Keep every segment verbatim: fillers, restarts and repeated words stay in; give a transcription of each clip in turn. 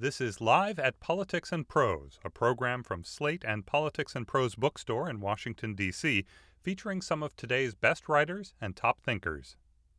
This is Live at Politics and Prose, a program from Slate and Politics and Prose Bookstore in Washington, D C, featuring some of today's best writers and top thinkers.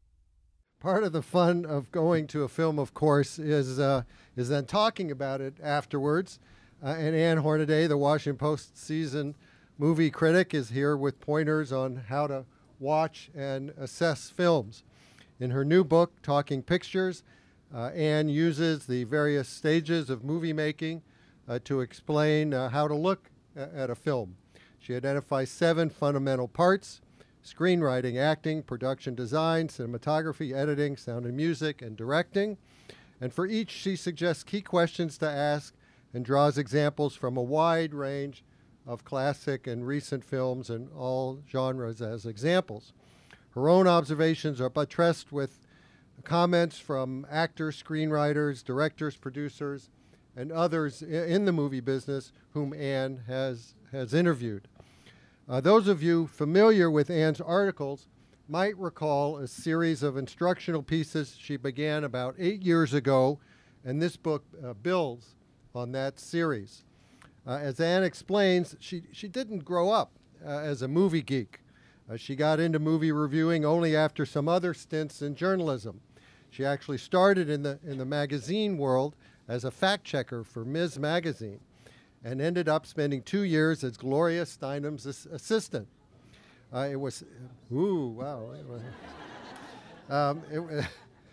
Part of the fun of going to a film, of course, is uh, is then talking about it afterwards. Uh, and Ann Hornaday, the Washington Post seasoned movie critic, is here with pointers on how to watch and assess films. In her new book, Talking Pictures, uh, Ann uses the various stages of movie making uh, to explain uh, how to look a- at a film. She identifies seven fundamental parts: screenwriting, acting, production design, cinematography, editing, sound and music, and directing. And for each, she suggests key questions to ask and draws examples from a wide range of classic and recent films in all genres as examples. Her own observations are buttressed with comments from actors, screenwriters, directors, producers, and others i- in the movie business whom Ann has, has interviewed. Uh, those of you familiar with Ann's articles might recall a series of instructional pieces she began about eight years ago, and this book uh, builds on that series. Uh, as Ann explains, she, she didn't grow up uh, as a movie geek. Uh, she got into movie reviewing only after some other stints in journalism. She actually started in the, in the magazine world as a fact checker for Ms. Magazine and ended up spending two years as Gloria Steinem's as- assistant. Uh, it was, ooh, wow. It was, um, it, wa-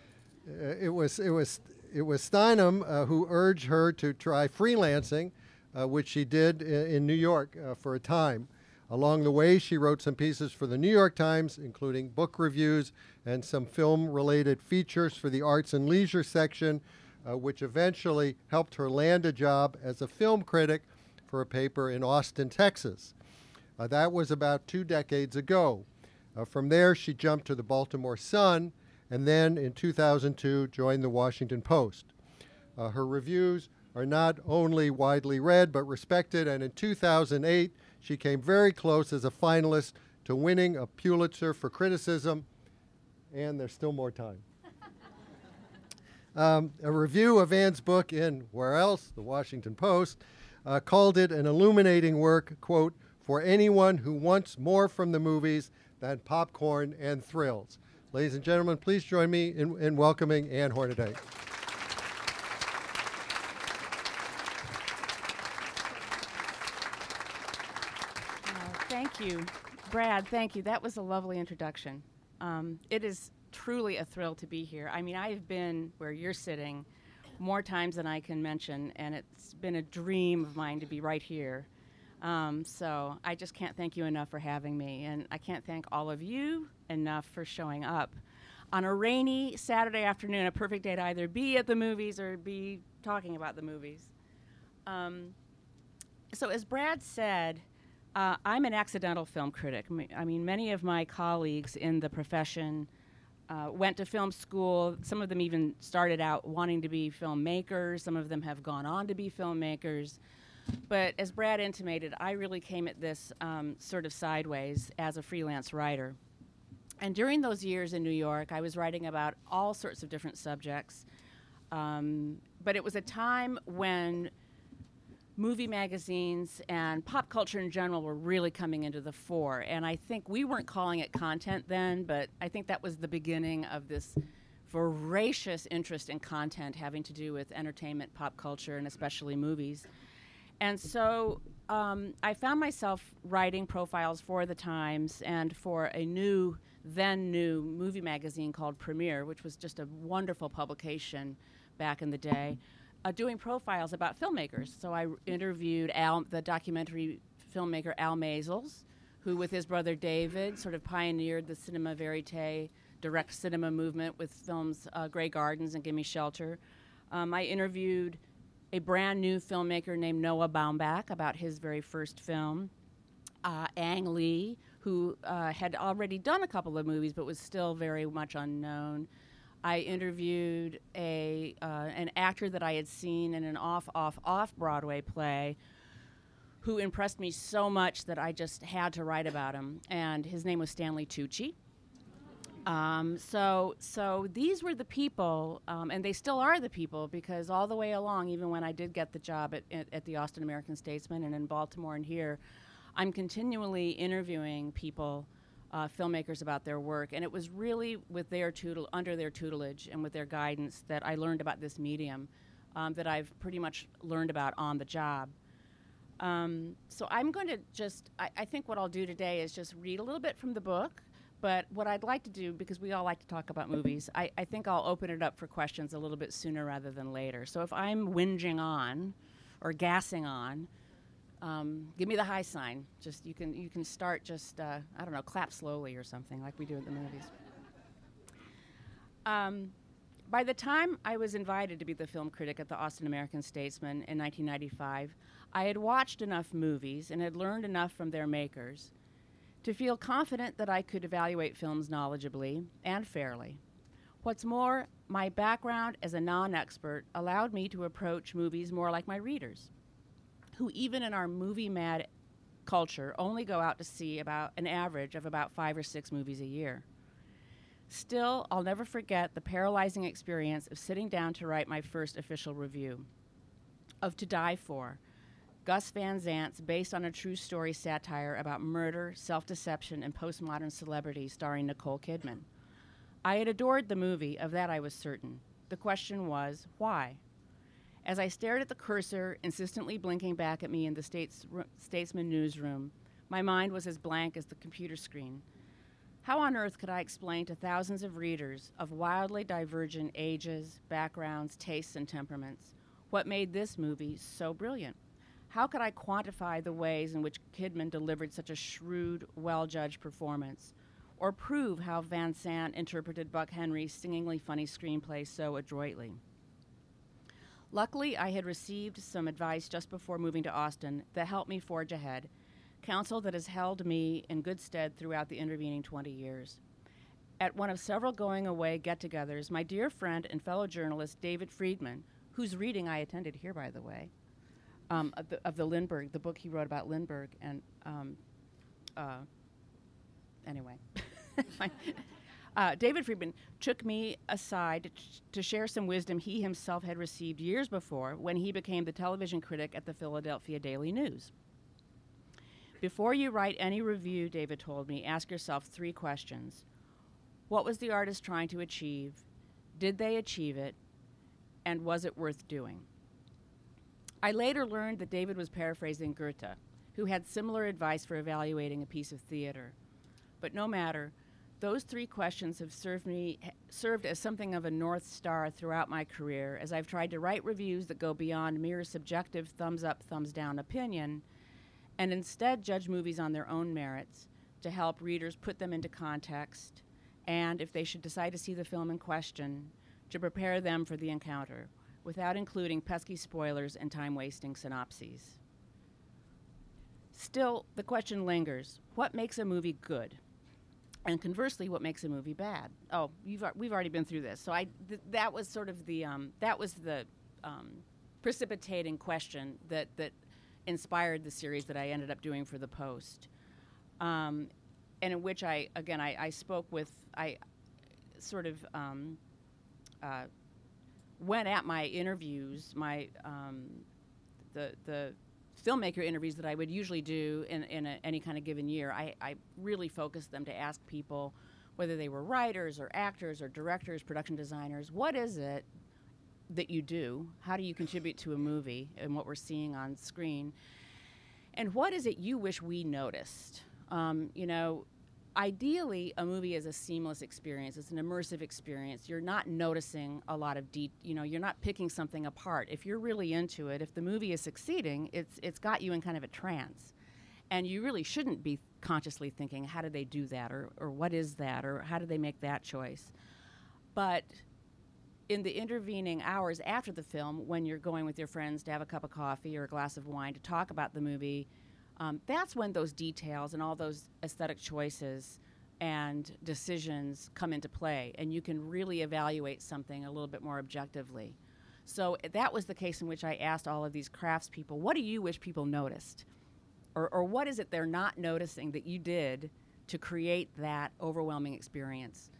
it was, it was, it was Steinem uh, who urged her to try freelancing, uh, which she did in, in New York uh, for a time. Along the way, she wrote some pieces for the New York Times, including book reviews and some film-related features for the Arts and Leisure section, uh, which eventually helped her land a job as a film critic for a paper in Austin, Texas. Uh, that was about two decades ago. Uh, from there, she jumped to the Baltimore Sun, and then in two thousand two joined the Washington Post. Uh, her reviews are not only widely read but respected, and in two thousand eight, she came very close as a finalist to winning a Pulitzer for criticism, and there's still more time. Um, a review of Ann's book in Where Else? The Washington Post uh, called it an illuminating work, quote, for anyone who wants more from the movies than popcorn and thrills. Ladies and gentlemen, please join me in, in welcoming Ann Hornaday. Thank you, Brad. Thank you. That was a lovely introduction. Um, it is truly a thrill to be here. I mean, I've been where you're sitting more times than I can mention, and it's been a dream of mine to be right here. Um, so I just can't thank you enough for having me, and I can't thank all of you enough for showing up on a rainy Saturday afternoon, a perfect day to either be at the movies or be talking about the movies. Um, so as Brad said, uh, I'm an accidental film critic. M- I mean, many of my colleagues in the profession uh, went to film school. Some of them even started out wanting to be filmmakers. Some of them have gone on to be filmmakers. But as Brad intimated, I really came at this um, sort of sideways as a freelance writer. And during those years in New York, I was writing about all sorts of different subjects. Um, but it was a time when movie magazines and pop culture in general were really coming into the fore. And I think we weren't calling it content then, but I think that was the beginning of this voracious interest in content having to do with entertainment, pop culture, and especially movies. And so um, I found myself writing profiles for the Times and for a new, then new movie magazine called Premiere, which was just a wonderful publication back in the day, uh, doing profiles about filmmakers. So I r- interviewed Al, the documentary filmmaker Al Maisels, who with his brother David sort of pioneered the cinema verite, direct cinema movement with films uh, Grey Gardens and Gimme Shelter. Um, I interviewed a brand new filmmaker named Noah Baumbach about his very first film. Uh, Ang Lee, who uh, had already done a couple of movies but was still very much unknown. I interviewed a uh, an actor that I had seen in an off, off, off Broadway play who impressed me so much that I just had to write about him. And his name was Stanley Tucci. Um, so, so these were the people, um, and they still are the people, because all the way along, even when I did get the job at, at, at the Austin American-Statesman and in Baltimore and here, I'm continually interviewing people, uh, filmmakers, about their work. And it was really with their tutel- under their tutelage and with their guidance that I learned about this medium, um, that I've pretty much learned about on the job. Um, so I'm going to just, I, I think what I'll do today is just read a little bit from the book. But what I'd like to do, because we all like to talk about movies, I, I think I'll open it up for questions a little bit sooner rather than later. So if I'm whinging on or gassing on, um, give me the high sign. Just you can you can start just uh, I don't know, clap slowly or something like we do in the movies. Um, by the time I was invited to be the film critic at the Austin American-Statesman in nineteen ninety-five, I had watched enough movies and had learned enough from their makers to feel confident that I could evaluate films knowledgeably and fairly. What's more, my background as a non-expert allowed me to approach movies more like my readers, who even in our movie-mad culture only go out to see about an average of about five or six movies a year. Still, I'll never forget the paralyzing experience of sitting down to write my first official review of To Die For, Gus Van Zant's based on a true story satire about murder, self-deception, and postmodern celebrity starring Nicole Kidman. I had adored the movie, of that I was certain. The question was, why? As I stared at the cursor, insistently blinking back at me in the States, r- Statesman newsroom, my mind was as blank as the computer screen. How on earth could I explain to thousands of readers of wildly divergent ages, backgrounds, tastes, and temperaments what made this movie so brilliant? How could I quantify the ways in which Kidman delivered such a shrewd, well-judged performance, or prove how Van Sant interpreted Buck Henry's singingly funny screenplay so adroitly? Luckily, I had received some advice just before moving to Austin that helped me forge ahead, counsel that has held me in good stead throughout the intervening twenty years. At one of several going-away get-togethers, my dear friend and fellow journalist David Friedman, whose reading I attended here, by the way, Um, of, the, of the Lindbergh, the book he wrote about Lindbergh, and um, uh, anyway, uh, David Friedman took me aside t- to share some wisdom he himself had received years before when he became the television critic at the Philadelphia Daily News. Before you write any review, David told me, ask yourself three questions. What was the artist trying to achieve? Did they achieve it? And was it worth doing? I later learned that David was paraphrasing Goethe, who had similar advice for evaluating a piece of theater. But no matter, those three questions have served me served as something of a North Star throughout my career as I've tried to write reviews that go beyond mere subjective thumbs up, thumbs down opinion, and instead judge movies on their own merits to help readers put them into context, and if they should decide to see the film in question, to prepare them for the encounter, without including pesky spoilers and time-wasting synopses. Still, the question lingers, what makes a movie good? And conversely, what makes a movie bad? Oh, you've, we've already been through this. So I, th- that was sort of the, um, that was the um, precipitating question that, that inspired the series that I ended up doing for the Post. Um, and in which I, again, I, I spoke with, I sort of, um, uh, went at my interviews, my um, the the filmmaker interviews that I would usually do in, in a, any kind of given year. I, I really focused them to ask people, whether they were writers or actors or directors, production designers, what is it that you do? How do you contribute to a movie and what we're seeing on screen? And what is it you wish we noticed? Um, you know, ideally, a movie is a seamless experience. It's an immersive experience. You're not noticing a lot of deep, you know, you're not picking something apart. If you're really into it, if the movie is succeeding, it's it's got you in kind of a trance. And you really shouldn't be consciously thinking, how did they do that? Or, or what is that? Or how did they make that choice? But in the intervening hours after the film, when you're going with your friends to have a cup of coffee or a glass of wine to talk about the movie, Um, that's when those details and all those aesthetic choices and decisions come into play, and you can really evaluate something a little bit more objectively. So that was the case in which I asked all of these craftspeople, what do you wish people noticed? Or, or what is it they're not noticing that you did to create that overwhelming experience?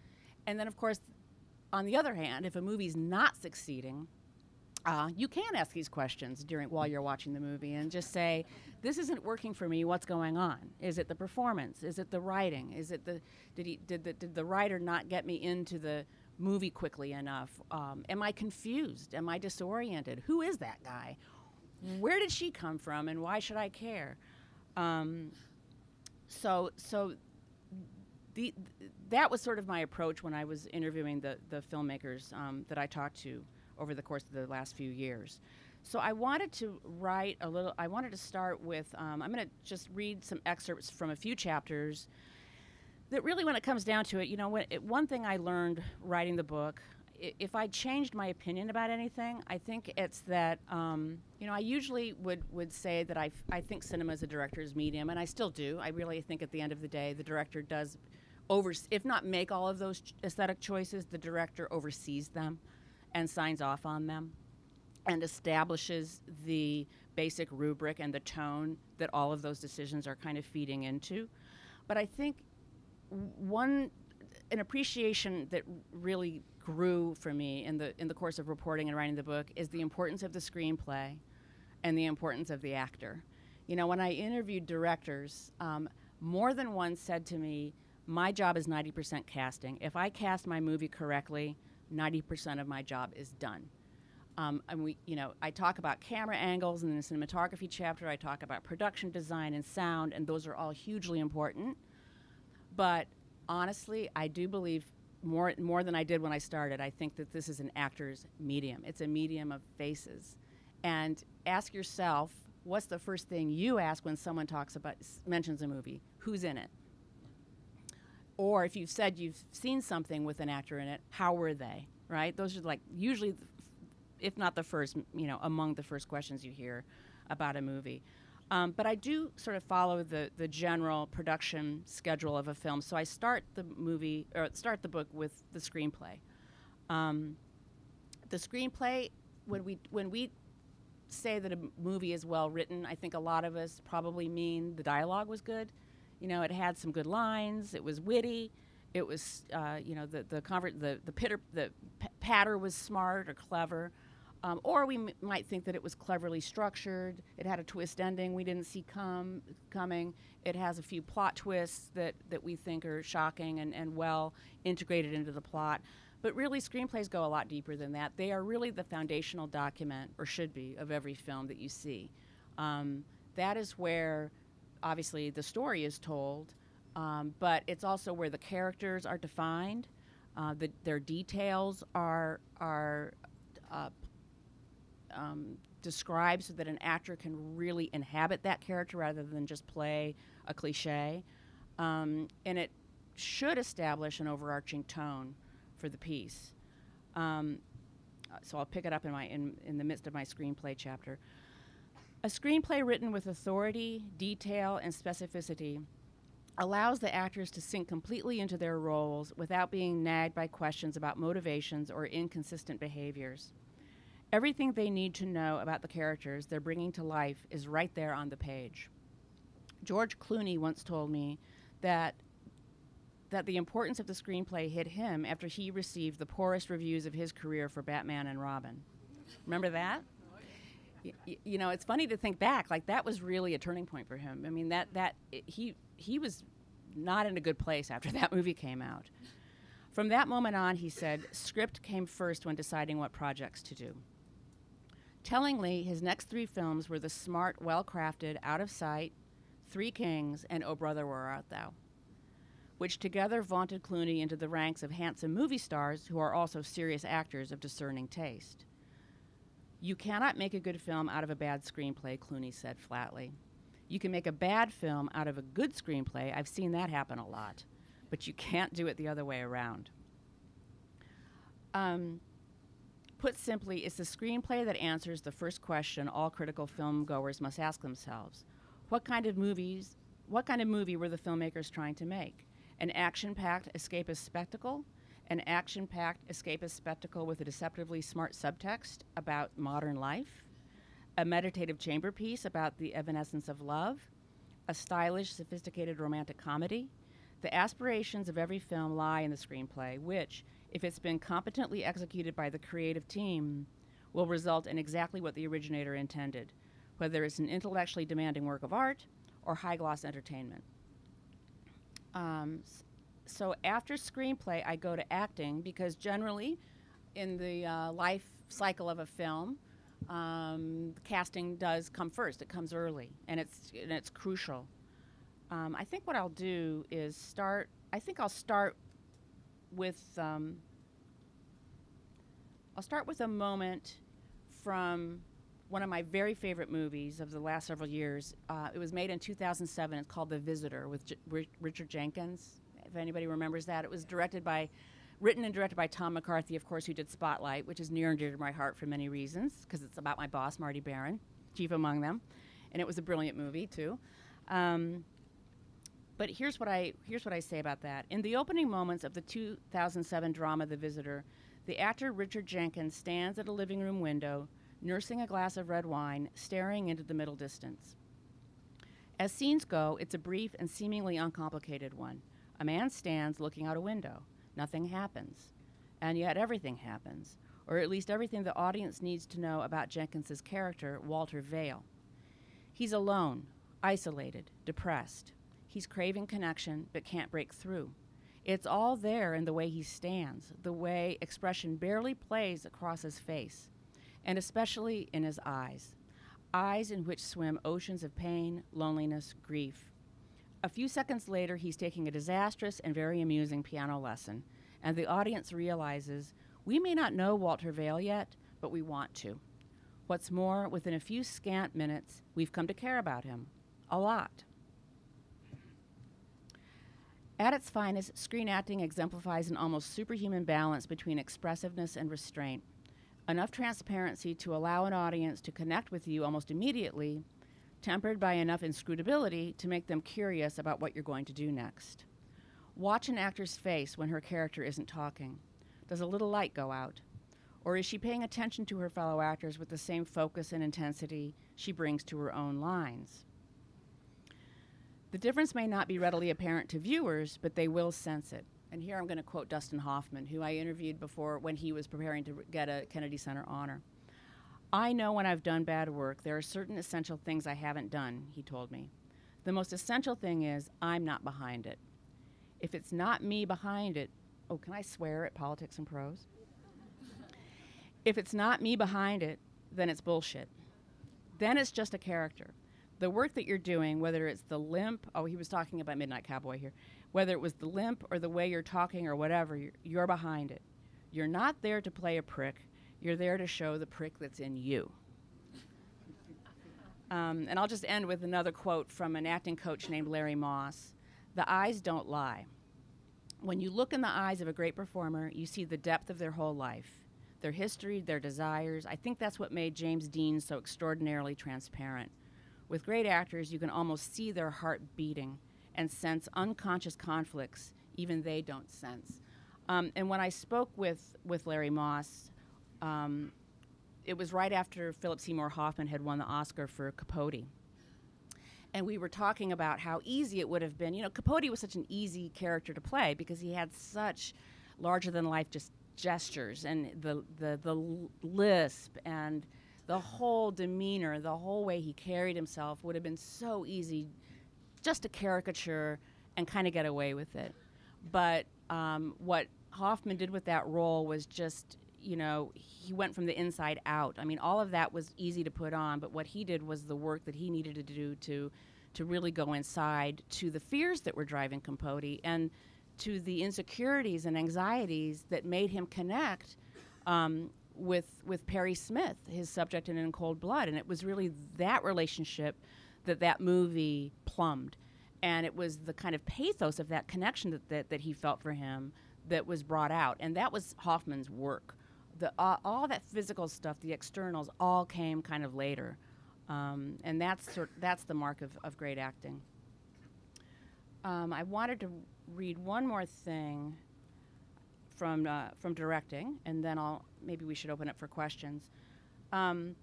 and then, of course, on the other hand, if a movie's not succeeding, uh, you can ask these questions during while you're watching the movie and just say, "This isn't working for me. What's going on? Is it the performance? Is it the writing? Is it the did he did the did the writer not get me into the movie quickly enough? Um, am I confused? Am I disoriented? Who is that guy? Where did she come from? And why should I care?" Um, so so. The, th- that was sort of my approach when I was interviewing the, the filmmakers um, that I talked to over the course of the last few years. So I wanted to write a little, I wanted to start with, um, I'm going to just read some excerpts from a few chapters that really, when it comes down to it, you know, when it, one thing I learned writing the book, I- if I changed my opinion about anything, I think it's that, um, you know, I usually would, would say that I, f- I think cinema is a director's medium, and I still do. I really think at the end of the day, the director does over, if not make all of those ch- aesthetic choices, the director oversees them and signs off on them and establishes the basic rubric and the tone that all of those decisions are kind of feeding into. But I think one, an appreciation that really grew for me in the in the course of reporting and writing the book is the importance of the screenplay and the importance of the actor. You know, when I interviewed directors, um, more than one said to me, "My job is ninety percent casting. If I cast my movie correctly, ninety percent of my job is done." Um, and we, you know, I talk about camera angles in the cinematography chapter. I talk about production design and sound, and those are all hugely important. But honestly, I do believe more more than I did when I started. I think that this is an actor's medium. It's a medium of faces. And ask yourself, what's the first thing you ask when someone talks about mentions a movie? Who's in it? Or if you've said you've seen something with an actor in it, how were they, right? Those are like usually, if not the first, you know, among the first questions you hear about a movie. Um, but I do sort of follow the, the general production schedule of a film. So I start the movie, or start the book with the screenplay. Um, the screenplay, when we when we say that a m- movie is well written, I think a lot of us probably mean the dialogue was good. You know, it had some good lines. It was witty. It was, uh, you know, the the convert the the pitter the p- patter was smart or clever, um, or we m- might think that it was cleverly structured. It had a twist ending we didn't see come coming. It has a few plot twists that that we think are shocking and and well integrated into the plot. But really, screenplays go a lot deeper than that. They are really the foundational document, or should be, of every film that you see. Um, that is where, obviously, the story is told, um, but it's also where the characters are defined, uh, the, their details are are uh, um, described so that an actor can really inhabit that character rather than just play a cliche. Um, and it should establish an overarching tone for the piece. Um, uh, so I'll pick it up in my in, in the midst of my screenplay chapter. A screenplay written with authority, detail, and specificity allows the actors to sink completely into their roles without being nagged by questions about motivations or inconsistent behaviors. Everything they need to know about the characters they're bringing to life is right there on the page. George Clooney once told me that that the importance of the screenplay hit him after he received the poorest reviews of his career for Batman and Robin. Remember that? Y- y- you know, it's funny to think back. Like, that was really a turning point for him. I mean, that that it, he he was not in a good place after that movie came out. From that moment on, he said, script came first when deciding what projects to do. Tellingly, his next three films were the smart, well-crafted Out of Sight, Three Kings, and Oh Brother, Where Art Thou?, which together vaunted Clooney into the ranks of handsome movie stars who are also serious actors of discerning taste. You cannot make a good film out of a bad screenplay, Clooney said flatly. You can make a bad film out of a good screenplay. I've seen that happen a lot. But you can't do it the other way around. Um, put simply, it's the screenplay that answers the first question all critical film goers must ask themselves. What kind of movies, what kind of movie were the filmmakers trying to make? An action-packed escapist spectacle? An action-packed escapist spectacle with a deceptively smart subtext about modern life? A meditative chamber piece about the evanescence of love? A stylish, sophisticated romantic comedy? The aspirations of every film lie in the screenplay, which, if it's been competently executed by the creative team, will result in exactly what the originator intended, whether it's an intellectually demanding work of art or high-gloss entertainment. Um, s- so after screenplay, I go to acting because generally, in the uh, life cycle of a film, um, casting does come first. It comes early, and it's and it's crucial. Um, I think what I'll do is start. I think I'll start with. Um, I'll start with a moment from one of my very favorite movies of the last several years. Uh, it was made in two thousand seven. It's called The Visitor with J- R- Richard Jenkins. If anybody remembers that, it was directed by, written and directed by Tom McCarthy, of course, who did Spotlight, which is near and dear to my heart for many reasons, because it's about my boss, Marty Baron, chief among them, and it was a brilliant movie too. Um, but here's what I here's what I say about that. In the opening moments of the two thousand seven drama The Visitor, the actor Richard Jenkins stands at a living room window, nursing a glass of red wine, staring into the middle distance. As scenes go, it's a brief and seemingly uncomplicated one. A man stands looking out a window. Nothing happens. And yet everything happens, or at least everything the audience needs to know about Jenkins's character, Walter Vale. He's alone, isolated, depressed. He's craving connection, but can't break through. It's all there in the way he stands, the way expression barely plays across his face, and especially in his eyes. Eyes in which swim oceans of pain, loneliness, grief. A few seconds later, he's taking a disastrous and very amusing piano lesson, and the audience realizes we may not know Walter Vale yet, but we want to. What's more, within a few scant minutes, we've come to care about him. A lot. At its finest, screen acting exemplifies an almost superhuman balance between expressiveness and restraint. Enough transparency to allow an audience to connect with you almost immediately, tempered by enough inscrutability to make them curious about what you're going to do next. Watch an actor's face when her character isn't talking. Does a little light go out? Or is she paying attention to her fellow actors with the same focus and intensity she brings to her own lines? The difference may not be readily apparent to viewers, but they will sense it. And here I'm going to quote Dustin Hoffman, who I interviewed before when he was preparing to get a Kennedy Center honor. I know when I've done bad work, there are certain essential things I haven't done, he told me. The most essential thing is I'm not behind it. If it's not me behind it, oh, can I swear at Politics and Prose? If it's not me behind it, then it's bullshit. Then it's just a character. The work that you're doing, whether it's the limp, oh, he was talking about Midnight Cowboy here, whether it was the limp or the way you're talking or whatever, you're, you're behind it. You're not there to play a prick. You're there to show the prick that's in you. Um, and I'll just end with another quote from an acting coach named Larry Moss. The eyes don't lie. When you look in the eyes of a great performer, you see the depth of their whole life, their history, their desires. I think that's what made James Dean so extraordinarily transparent. With great actors, you can almost see their heart beating and sense unconscious conflicts even they don't sense. Um, and when I spoke with, with Larry Moss, um, it was right after Philip Seymour Hoffman had won the Oscar for Capote. And we were talking about how easy it would have been. You know, Capote was such an easy character to play because he had such larger-than-life just gestures and the, the, the lisp and the whole demeanor, the whole way he carried himself would have been so easy just to caricature and kind of get away with it. But um, what Hoffman did with that role was just, you know, he went from the inside out. I mean, all of that was easy to put on, but what he did was the work that he needed to do to to really go inside to the fears that were driving Capote and to the insecurities and anxieties that made him connect um, with with Perry Smith, his subject in In Cold Blood. And it was really that relationship that that movie plumbed. And it was the kind of pathos of that connection that, that, that he felt for him that was brought out. And that was Hoffman's work. The, uh, all that physical stuff, the externals, all came kind of later. Um, and that's sort that's the mark of, of great acting. Um, I wanted to read one more thing from uh, from directing, and then I'll maybe we should open up for questions. Um,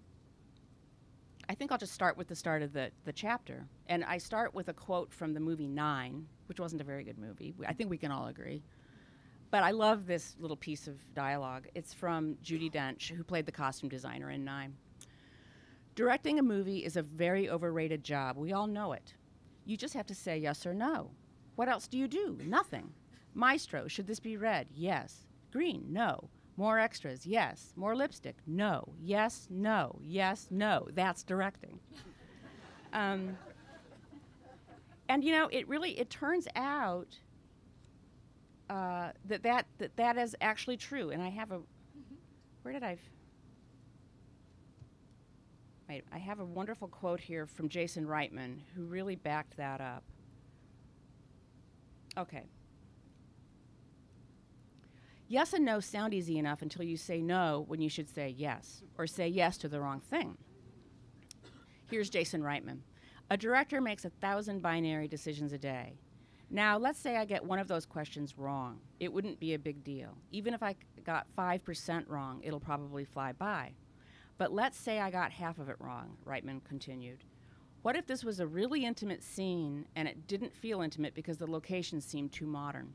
I think I'll just start with the start of the, the chapter. And I start with a quote from the movie Nine, which wasn't a very good movie. I think we can all agree. But I love this little piece of dialogue. It's from Judi Dench, who played the costume designer in Nine. Directing a movie is a very overrated job. We all know it. You just have to say yes or no. What else do you do? Nothing. Maestro, should this be red? Yes. Green? No. More extras? Yes. More lipstick? No. Yes, no. Yes, no. That's directing. um, and, you know, it really, it turns out uh, that, that, that that is actually true. And I have a, mm-hmm. where did I, f- I, I have a wonderful quote here from Jason Reitman, who really backed that up. Okay. Yes and no sound easy enough until you say no when you should say yes, or say yes to the wrong thing. Here's Jason Reitman. A director makes a thousand binary decisions a day. Now, let's say I get one of those questions wrong. It wouldn't be a big deal. Even if I c- got five percent wrong, it'll probably fly by. But let's say I got half of it wrong, Reitman continued. What if this was a really intimate scene and it didn't feel intimate because the location seemed too modern?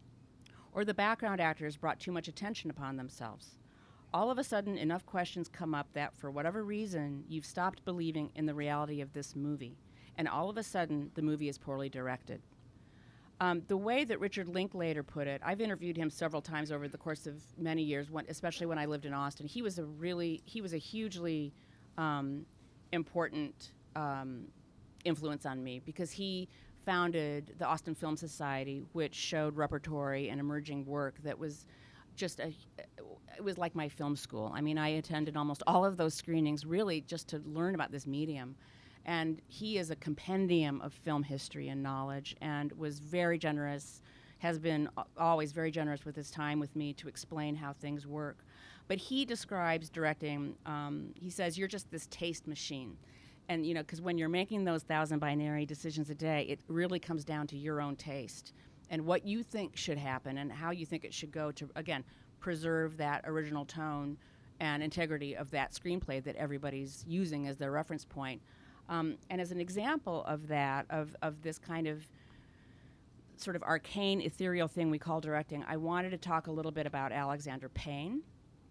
Or the background actors brought too much attention upon themselves? All of a sudden, enough questions come up that, for whatever reason, you've stopped believing in the reality of this movie. And all of a sudden, the movie is poorly directed. Um, the way that Richard Linklater put it, I've interviewed him several times over the course of many years, when, especially when I lived in Austin. He was a really, he was a hugely um, important um, influence on me, because he founded the Austin Film Society, which showed repertory and emerging work that was just a, it was like my film school. I mean, I attended almost all of those screenings really just to learn about this medium. And he is a compendium of film history and knowledge, and was very generous, has been a- always very generous with his time with me to explain how things work. But he describes directing, um, he says, you're just this taste machine. And, you know, because when you're making those thousand binary decisions a day, it really comes down to your own taste and what you think should happen and how you think it should go to, again, preserve that original tone and integrity of that screenplay that everybody's using as their reference point. Um, and as an example of that, of, of this kind of sort of arcane, ethereal thing we call directing, I wanted to talk a little bit about Alexander Payne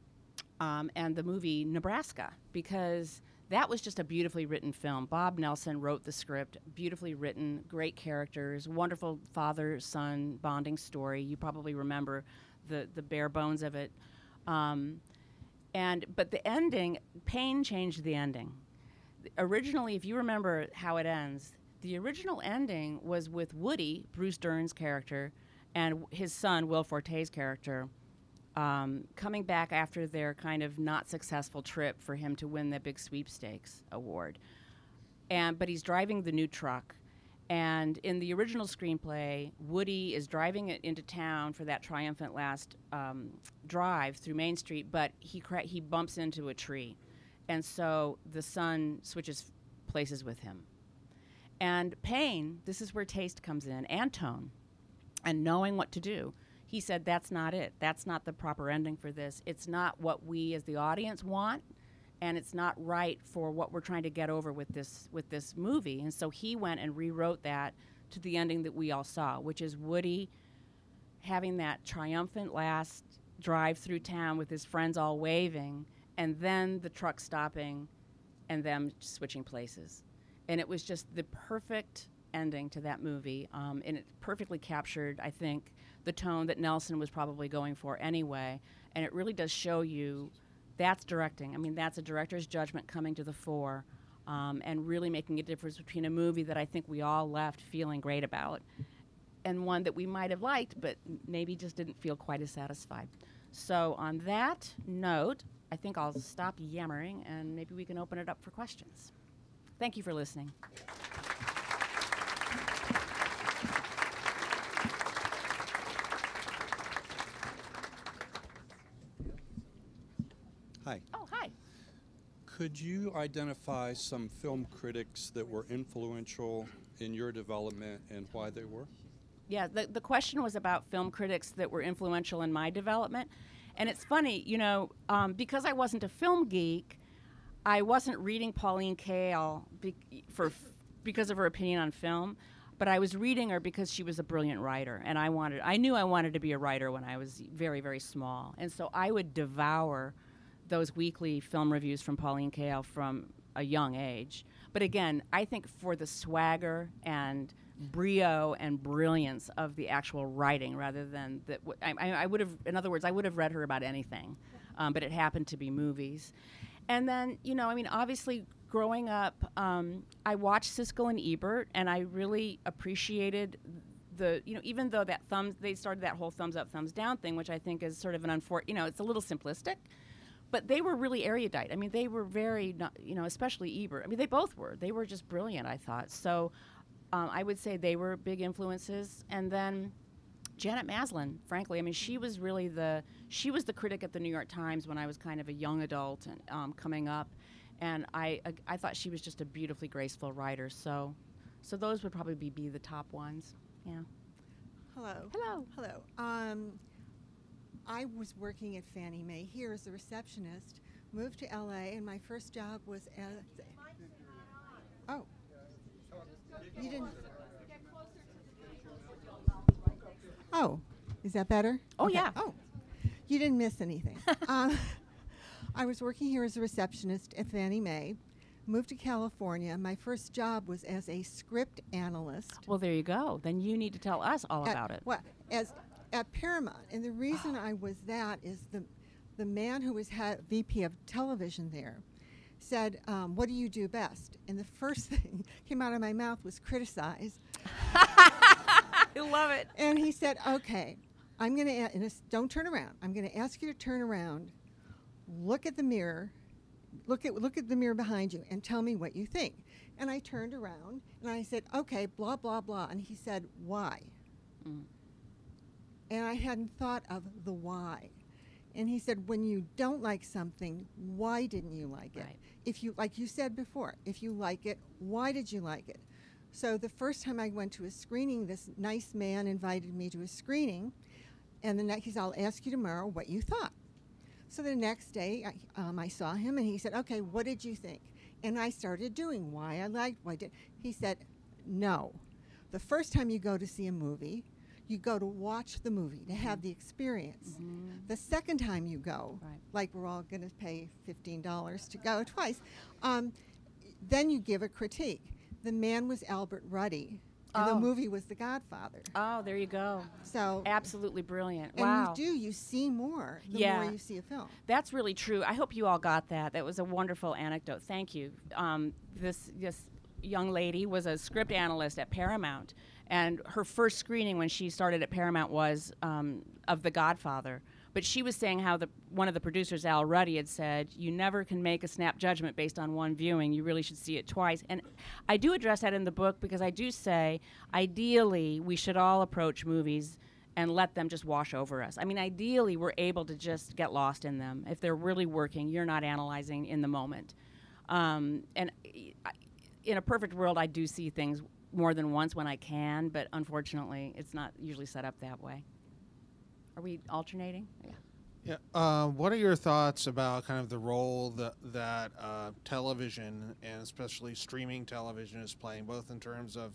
um, and the movie Nebraska, because that was just a beautifully written film. Bob Nelson wrote the script, beautifully written, great characters, wonderful father-son bonding story. You probably remember the, the bare bones of it. Um, and but the ending, Payne changed the ending. Originally, if you remember how it ends, the original ending was with Woody, Bruce Dern's character, and w- his son, Will Forte's character, um, coming back after their kind of not successful trip for him to win the big sweepstakes award. And but he's driving the new truck. And in the original screenplay, Woody is driving it into town for that triumphant last um, drive through Main Street, but he cra- he bumps into a tree. And so the son switches places with him. And Payne, this is where taste comes in, and tone, and knowing what to do. He said, that's not it. That's not the proper ending for this. It's not what we as the audience want, and it's not right for what we're trying to get over with this with this movie. And so he went and rewrote that to the ending that we all saw, which is Woody having that triumphant last drive through town with his friends all waving, and then the truck stopping and them switching places. And it was just the perfect ending to that movie. Um, and it perfectly captured, I think, the tone that Nelson was probably going for anyway. And it really does show you that's directing. I mean, that's a director's judgment coming to the fore, um, and really making a difference between a movie that I think we all left feeling great about and one that we might have liked but maybe just didn't feel quite as satisfied. So on that note, I think I'll stop yammering and maybe we can open it up for questions. Thank you for listening. Hi. Oh, hi. Could you identify some film critics that were influential in your development and why they were? Yeah, the, the question was about film critics that were influential in my development. And it's funny, you know, um, because I wasn't a film geek, I wasn't reading Pauline Kael be- for f- because of her opinion on film. but I was reading her because she was a brilliant writer, and I wanted, I knew I wanted to be a writer when I was very, very small, and so I would devour those weekly film reviews from Pauline Kael from a young age. But again, I think for the swagger and brio and brilliance of the actual writing, rather than that, w- I, I, I would have, in other words, I would have read her about anything, um, but it happened to be movies. And then, you know, I mean, obviously, growing up, um, I watched Siskel and Ebert, and I really appreciated the, you know, even though that thumbs, they started that whole thumbs up, thumbs down thing, which I think is sort of an unfor, you know, it's a little simplistic. But they were really erudite. I mean, they were very, not, you know, especially Ebert. I mean, they both were. They were just brilliant, I thought. So um, I would say they were big influences. And then Janet Maslin, frankly, I mean, she was really the, she was the critic at the New York Times when I was kind of a young adult and um, coming up. And I, I, I thought she was just a beautifully graceful writer. So, so those would probably be, be the top ones. Yeah. Hello. Hello. Hello. Um, I was working at Fannie Mae here as a receptionist, moved to L A, and my first job was as... Oh. You didn't... Oh, is that better? Oh, Okay. yeah. Oh, you didn't miss anything. um, I was working here as a receptionist at Fannie Mae, moved to California. My first job was as a script analyst. Well, there you go. Then you need to tell us all at, about it. Well, as at Paramount, and the reason I was that is the the man who was head V P of television there said, um, "What do you do best?" And the first thing came out of my mouth was criticize. I love it. And he said, "Okay, I'm going to a- don't turn around. I'm going to ask you to turn around, look at the mirror, look at look at the mirror behind you, and tell me what you think." And I turned around and I said, "Okay, blah blah blah." And he said, "Why?" Mm. And I hadn't thought of the why. And he said, when you don't like something, why didn't you like it? Right. If you, like you said before, if you like it, why did you like it? So the first time I went to a screening, this nice man invited me to a screening, and the next, he said, "I'll ask you tomorrow what you thought." So the next day, I, um, I saw him, and he said, "Okay, what did you think?" And I started doing why I liked, why did. He said, "No. The first time you go to see a movie, you go to watch the movie, to have the experience. Mm-hmm. The second time you go, Right. like we're all going to pay fifteen dollars to go twice, um, then you give a critique." The man was Albert Ruddy, and Oh. the movie was The Godfather. Oh, there you go. So, Absolutely brilliant. and Wow. you do, you see more the Yeah. more you see a film. That's really true. I hope you all got that. That was a wonderful anecdote. Thank you. Um, this this young lady was a script analyst at Paramount, and her first screening when she started at Paramount was um, of The Godfather. But she was saying how the one of the producers, Al Ruddy, had said, "You never can make a snap judgment based on one viewing. You really should see it twice." And I do address that in the book because I do say, ideally, we should all approach movies and let them just wash over us. I mean, ideally, we're able to just get lost in them. If they're really working, you're not analyzing in the moment. Um, and I, in a perfect world, I do see things more than once when I can, but unfortunately, it's not usually set up that way. Are we alternating? Yeah. Yeah. Uh, what are your thoughts about kind of the role that that uh, television and especially streaming television is playing, both in terms of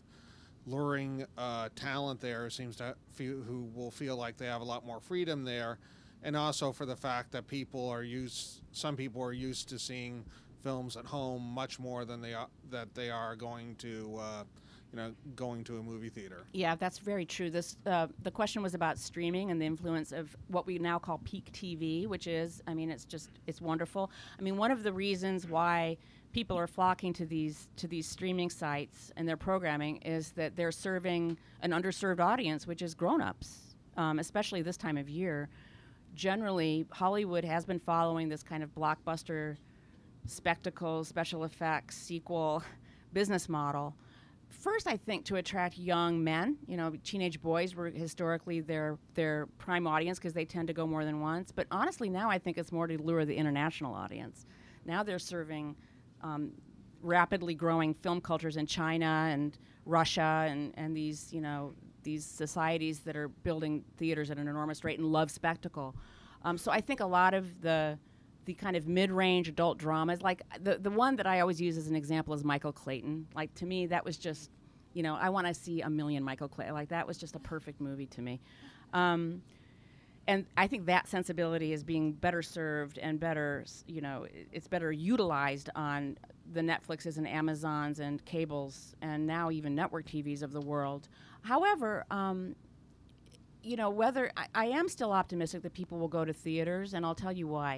luring uh, talent there, seems to feel, who will feel like they have a lot more freedom there, and also for the fact that people are used, some people are used to seeing films at home much more than they are, that they are going to. Uh, You know, going to a movie theater. Yeah, that's very true. This uh, the question was about streaming and the influence of what we now call peak T V, which is, I mean, it's just it's wonderful. I mean, one of the reasons why people are flocking to these to these streaming sites and their programming is that they're serving an underserved audience, which is grown-ups, um, especially this time of year. Generally, Hollywood has been following this kind of blockbuster, spectacle, special effects, sequel business model. First, I think to attract young men. You know, teenage boys were historically their their prime audience because they tend to go more than once. But honestly, now I think it's more to lure the international audience. Now they're serving um, rapidly growing film cultures in China and Russia and, and these, you know, these societies that are building theaters at an enormous rate and love spectacle. Um, so I think a lot of the the kind of mid-range adult dramas, like the the one that I always use as an example is Michael Clayton. Like, to me, that was just You know, I want to see a million Michael Clay. Like, that was just a perfect movie to me. Um, and I think that sensibility is being better served and better, s- you know, i- it's better utilized on the Netflixes and Amazons and cables and now even network T Vs of the world. However, um, you know, whether I, I am still optimistic that people will go to theaters, and I'll tell you why.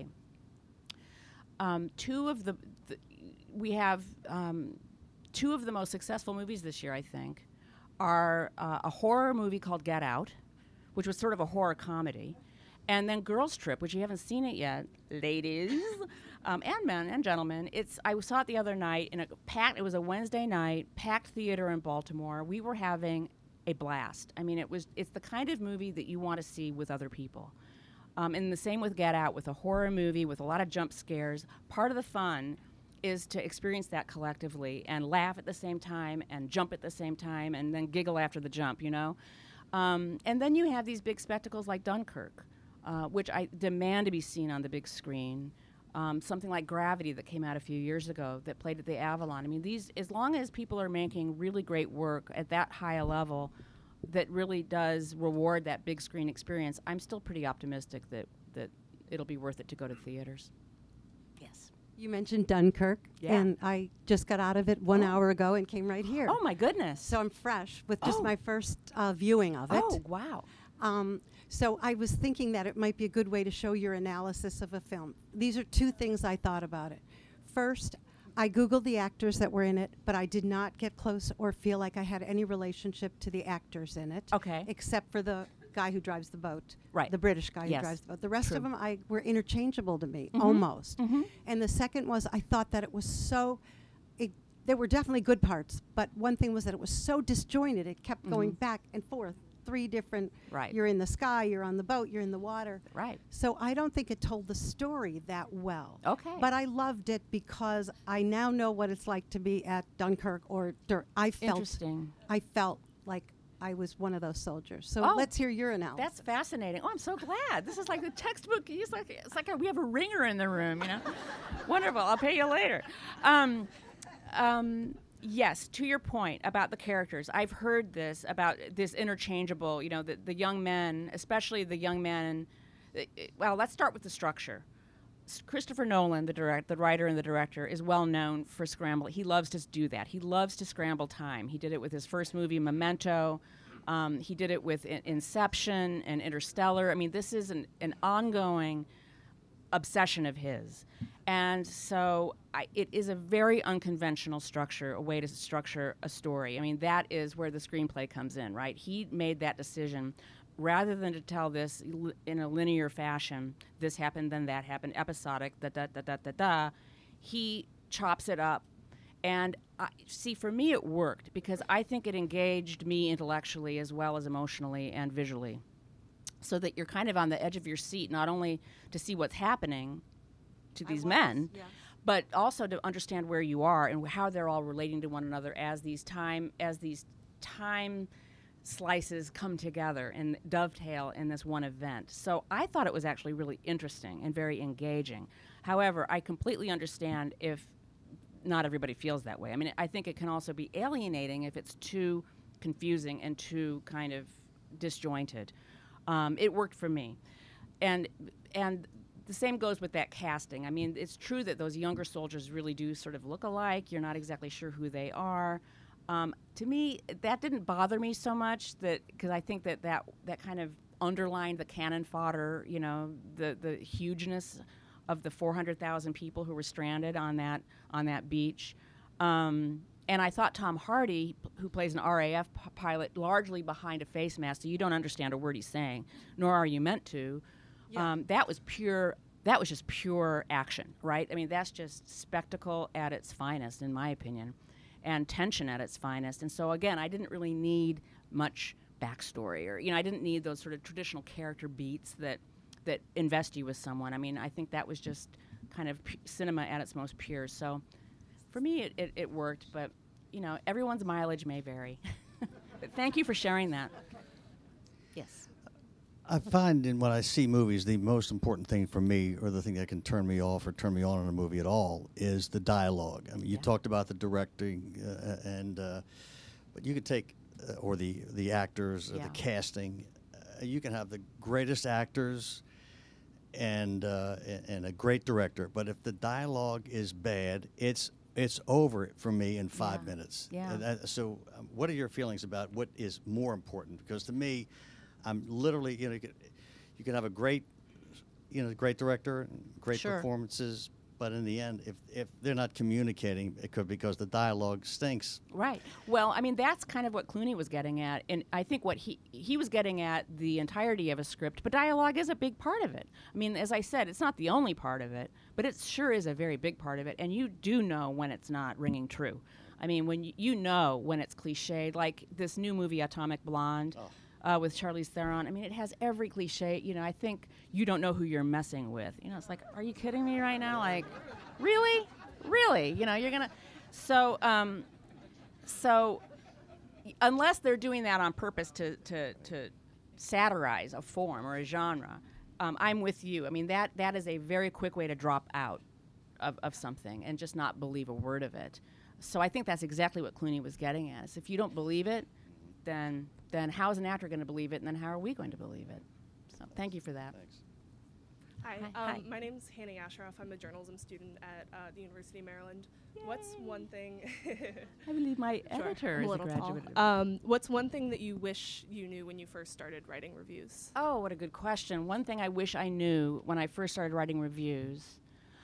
Um, two of the, the we have um, two of the most successful movies this year, I think, are uh, a horror movie called Get Out, which was sort of a horror comedy, and then Girls Trip, which you haven't seen it yet, ladies, um, and men and gentlemen. It's I saw it the other night in a packed. It was a Wednesday night, packed theater in Baltimore. We were having a blast. I mean, it was it's the kind of movie that you want to see with other people. Um, and the same with Get Out, with a horror movie with a lot of jump scares. Part of the fun is to experience that collectively and laugh at the same time and jump at the same time and then giggle after the jump, you know? Um, and then you have these big spectacles like Dunkirk, uh, which I demand to be seen on the big screen. Um, something like Gravity that came out a few years ago that played at the Avalon. I mean, these, as long as people are making really great work at that high a level that really does reward that big screen experience, I'm still pretty optimistic that, that it'll be worth it to go to theaters. Yes. You mentioned Dunkirk, Yeah. and I just got out of it one Oh. hour ago and came right here. Oh, my goodness. So I'm fresh with just Oh. my first uh, viewing of it. Oh, wow. Um, so I was thinking that it might be a good way to show your analysis of a film. These are two things I thought about it. First, I Googled the actors that were in it, but I did not get close or feel like I had any relationship to the actors in it. Okay. Except for the guy who drives the boat. Right. The British guy Yes. who drives the boat. The rest True. of them I were interchangeable to me, Mhm. almost. Mhm. And the second was I thought that it was so, it, there were definitely good parts, but one thing was that it was so disjointed. It kept going Mhm. back and forth. Three different, Right. you're in the sky, you're on the boat, you're in the water. Right. So I don't think it told the story that well. Okay. But I loved it because I now know what it's like to be at Dunkirk or Dur- I felt Interesting. I felt like I was one of those soldiers. So Oh, let's hear your analysis. That's fascinating. Oh, I'm so glad. This is like the textbook. It's like it's like a, we have a ringer in the room, you know. Wonderful. I'll pay you later. Um, um, yes, to your point about the characters, I've heard this about this interchangeable. You know, the the young men, especially the young men. uh, uh, Well, let's start with the structure. S- Christopher Nolan, the direct, the writer and the director, is well known for scramble. He loves to do that. He loves to scramble time. He did it with his first movie, Memento. Um, he did it with In- Inception and Interstellar. I mean, this is an, an ongoing obsession of his. And so I, it is a very unconventional structure, a way to structure a story. I mean, that is where the screenplay comes in, right? He made that decision. Rather than to tell this l- in a linear fashion, this happened, then that happened, episodic, da da da da da da, he chops it up. And I, see, for me, it worked because I think it engaged me intellectually as well as emotionally and visually, so that you're kind of on the edge of your seat, not only to see what's happening to I these was, men, yes. but also to understand where you are and how they're all relating to one another as these time as these time slices come together and dovetail in this one event. So I thought it was actually really interesting and very engaging. However, I completely understand if not everybody feels that way. I mean, I think it can also be alienating if it's too confusing and too kind of disjointed. Um, it worked for me. And and the same goes with that casting. I mean, it's true that those younger soldiers really do sort of look alike. You're not exactly sure who they are. Um, to me, that didn't bother me so much that because I think that, that that kind of underlined the cannon fodder, you know, the the hugeness of the four hundred thousand people who were stranded on that on that beach. Um, and I thought Tom Hardy, p- who plays an R A F p- pilot, largely behind a face mask, so you don't understand a word he's saying, nor are you meant to. Yeah. Um, that was pure. That was just pure action, right? I mean, that's just spectacle at its finest, in my opinion, and tension at its finest. And so, again, I didn't really need much backstory, or you know, I didn't need those sort of traditional character beats that that invest you with someone. I mean, I think that was just kind of pu- cinema at its most pure. So, for me, it, it, it worked. But you know, everyone's mileage may vary. But thank you for sharing that. Yes. I find in when I see movies, the most important thing for me, or the thing that can turn me off or turn me on in a movie at all, is the dialogue. I mean, you Yeah. talked about the directing, uh, and uh, but you could take uh, or the the actors, or Yeah. the casting. Uh, you can have the greatest actors and uh, a- and a great director, but if the dialogue is bad, it's it's over for me in five Yeah. minutes. Yeah. And that- so, um, what are your feelings about what is more important? Because to me, I'm literally, you know, you could, you could have a great, you know, great director, great Sure. performances, but in the end, if if they're not communicating, it could because the dialogue stinks. Right. Well, I mean, that's kind of what Clooney was getting at, and I think what he he was getting at the entirety of a script, but dialogue is a big part of it. I mean, as I said, it's not the only part of it, but it sure is a very big part of it, and you do know when it's not ringing true. I mean, when y- you know when it's cliched, like this new movie Atomic Blonde. Uh, with Charlize Theron. I mean, it has every cliche. You know, I think you don't know who you're messing with. You know, it's like, are you kidding me right now? Like, really? Really? You know, you're going to. So, um, so y- unless they're doing that on purpose to, to, to satirize a form or a genre, um, I'm with you. I mean, that, that is a very quick way to drop out of, of something and just not believe a word of it. So I think that's exactly what Clooney was getting at. Is if you don't believe it, then then how is an actor going to believe it, and then how are we going to believe it? So thank you for that. Thanks. Hi, Hi. um, Hi. my name's Hannah Ashraf. I'm a journalism student at uh, the University of Maryland. What's one thing? I believe my Sure, editor I'm is a a little tall. graduate. Um, what's one thing that you wish you knew when you first started writing reviews? Oh, what a good question. One thing I wish I knew when I first started writing reviews.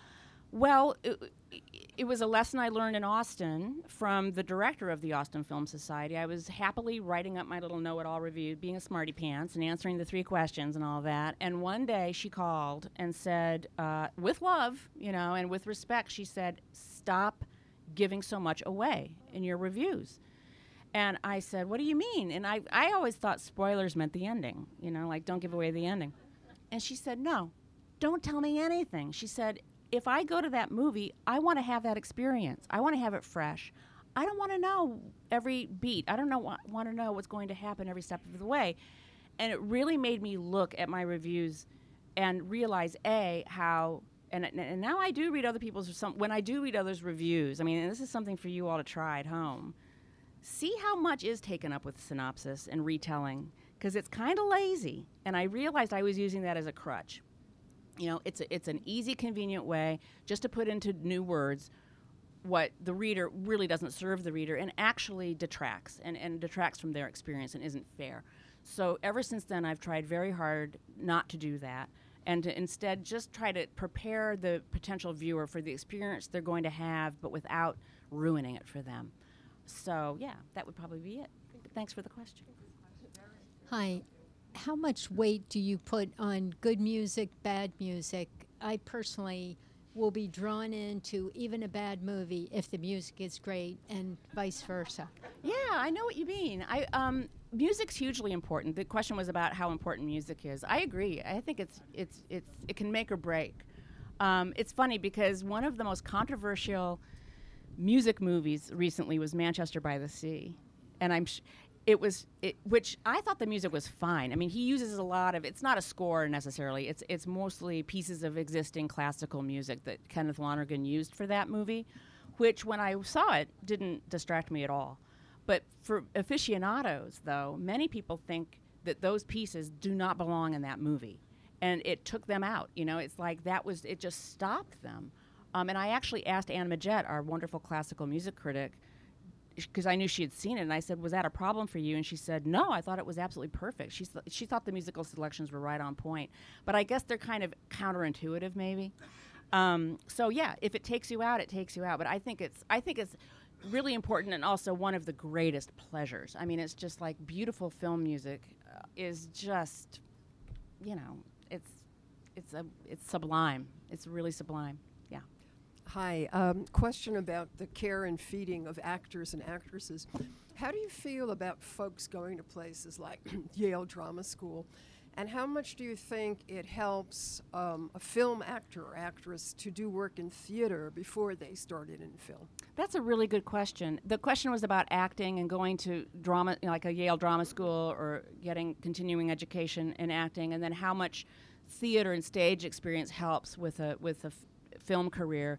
Well, it, it was a lesson I learned in Austin from the director of the Austin Film Society. I was happily writing up my little know-it-all review, being a smarty pants and answering the three questions and all that. And one day she called and said, uh, with love, you know, and with respect, she said, stop giving so much away in your reviews. And I said, what do you mean? And I, I always thought spoilers meant the ending, you know, like don't give away the ending. And she said, no, don't tell me anything. She said, if I go to that movie, I want to have that experience. I want to have it fresh. I don't want to know every beat. I don't know wa- want to know what's going to happen every step of the way. And it really made me look at my reviews and realize, A, how, and, and now I do read other people's, some, when I do read others' reviews, I mean, and this is something for you all to try at home, see how much is taken up with synopsis and retelling, because it's kind of lazy. And I realized I was using that as a crutch. You know, it's a, it's an easy, convenient way just to put into new words what the reader really doesn't serve the reader and actually detracts and, and detracts from their experience and isn't fair. So ever since then, I've tried very hard not to do that and to instead just try to prepare the potential viewer for the experience they're going to have, but without ruining it for them. So, yeah, that would probably be it. But thanks for the question. Hi. How much weight do you put on good music, bad music? I personally will be drawn into even a bad movie if the music is great, and vice versa. Yeah, I know what you mean. I um, music's hugely important. The question was about how important music is. I agree. I think it's it's it's it can make or break. Um, it's funny because one of the most controversial music movies recently was Manchester by the Sea, and I'm. Sh- It was, it, which I thought the music was fine. I mean, he uses a lot of, it's not a score necessarily, it's it's mostly pieces of existing classical music that Kenneth Lonergan used for that movie, which when I saw it didn't distract me at all. But for aficionados, though, many people think that those pieces do not belong in that movie. And it took them out, you know, it's like that was, it just stopped them. Um, and I actually asked Anne Majette, our wonderful classical music critic, because I knew she had seen it, and I said, was that a problem for you? And she said, no, I thought it was absolutely perfect. She, th- she thought the musical selections were right on point. But I guess they're kind of counterintuitive, maybe. Um, so, yeah, if it takes you out, it takes you out. But I think it's I think it's really important and also one of the greatest pleasures. I mean, it's just like beautiful film music uh, is just, you know, it's it's a it's sublime. It's really sublime. Yeah. Hi. Um, question about the care and feeding of actors and actresses. How do you feel about folks going to places like Yale Drama School? And how much do you think it helps um, a film actor or actress to do work in theater before they started in film? That's a really good question. The question was about acting and going to drama, you know, like a Yale Drama School, or getting continuing education in acting, and then how much theater and stage experience helps with a with a f- film career.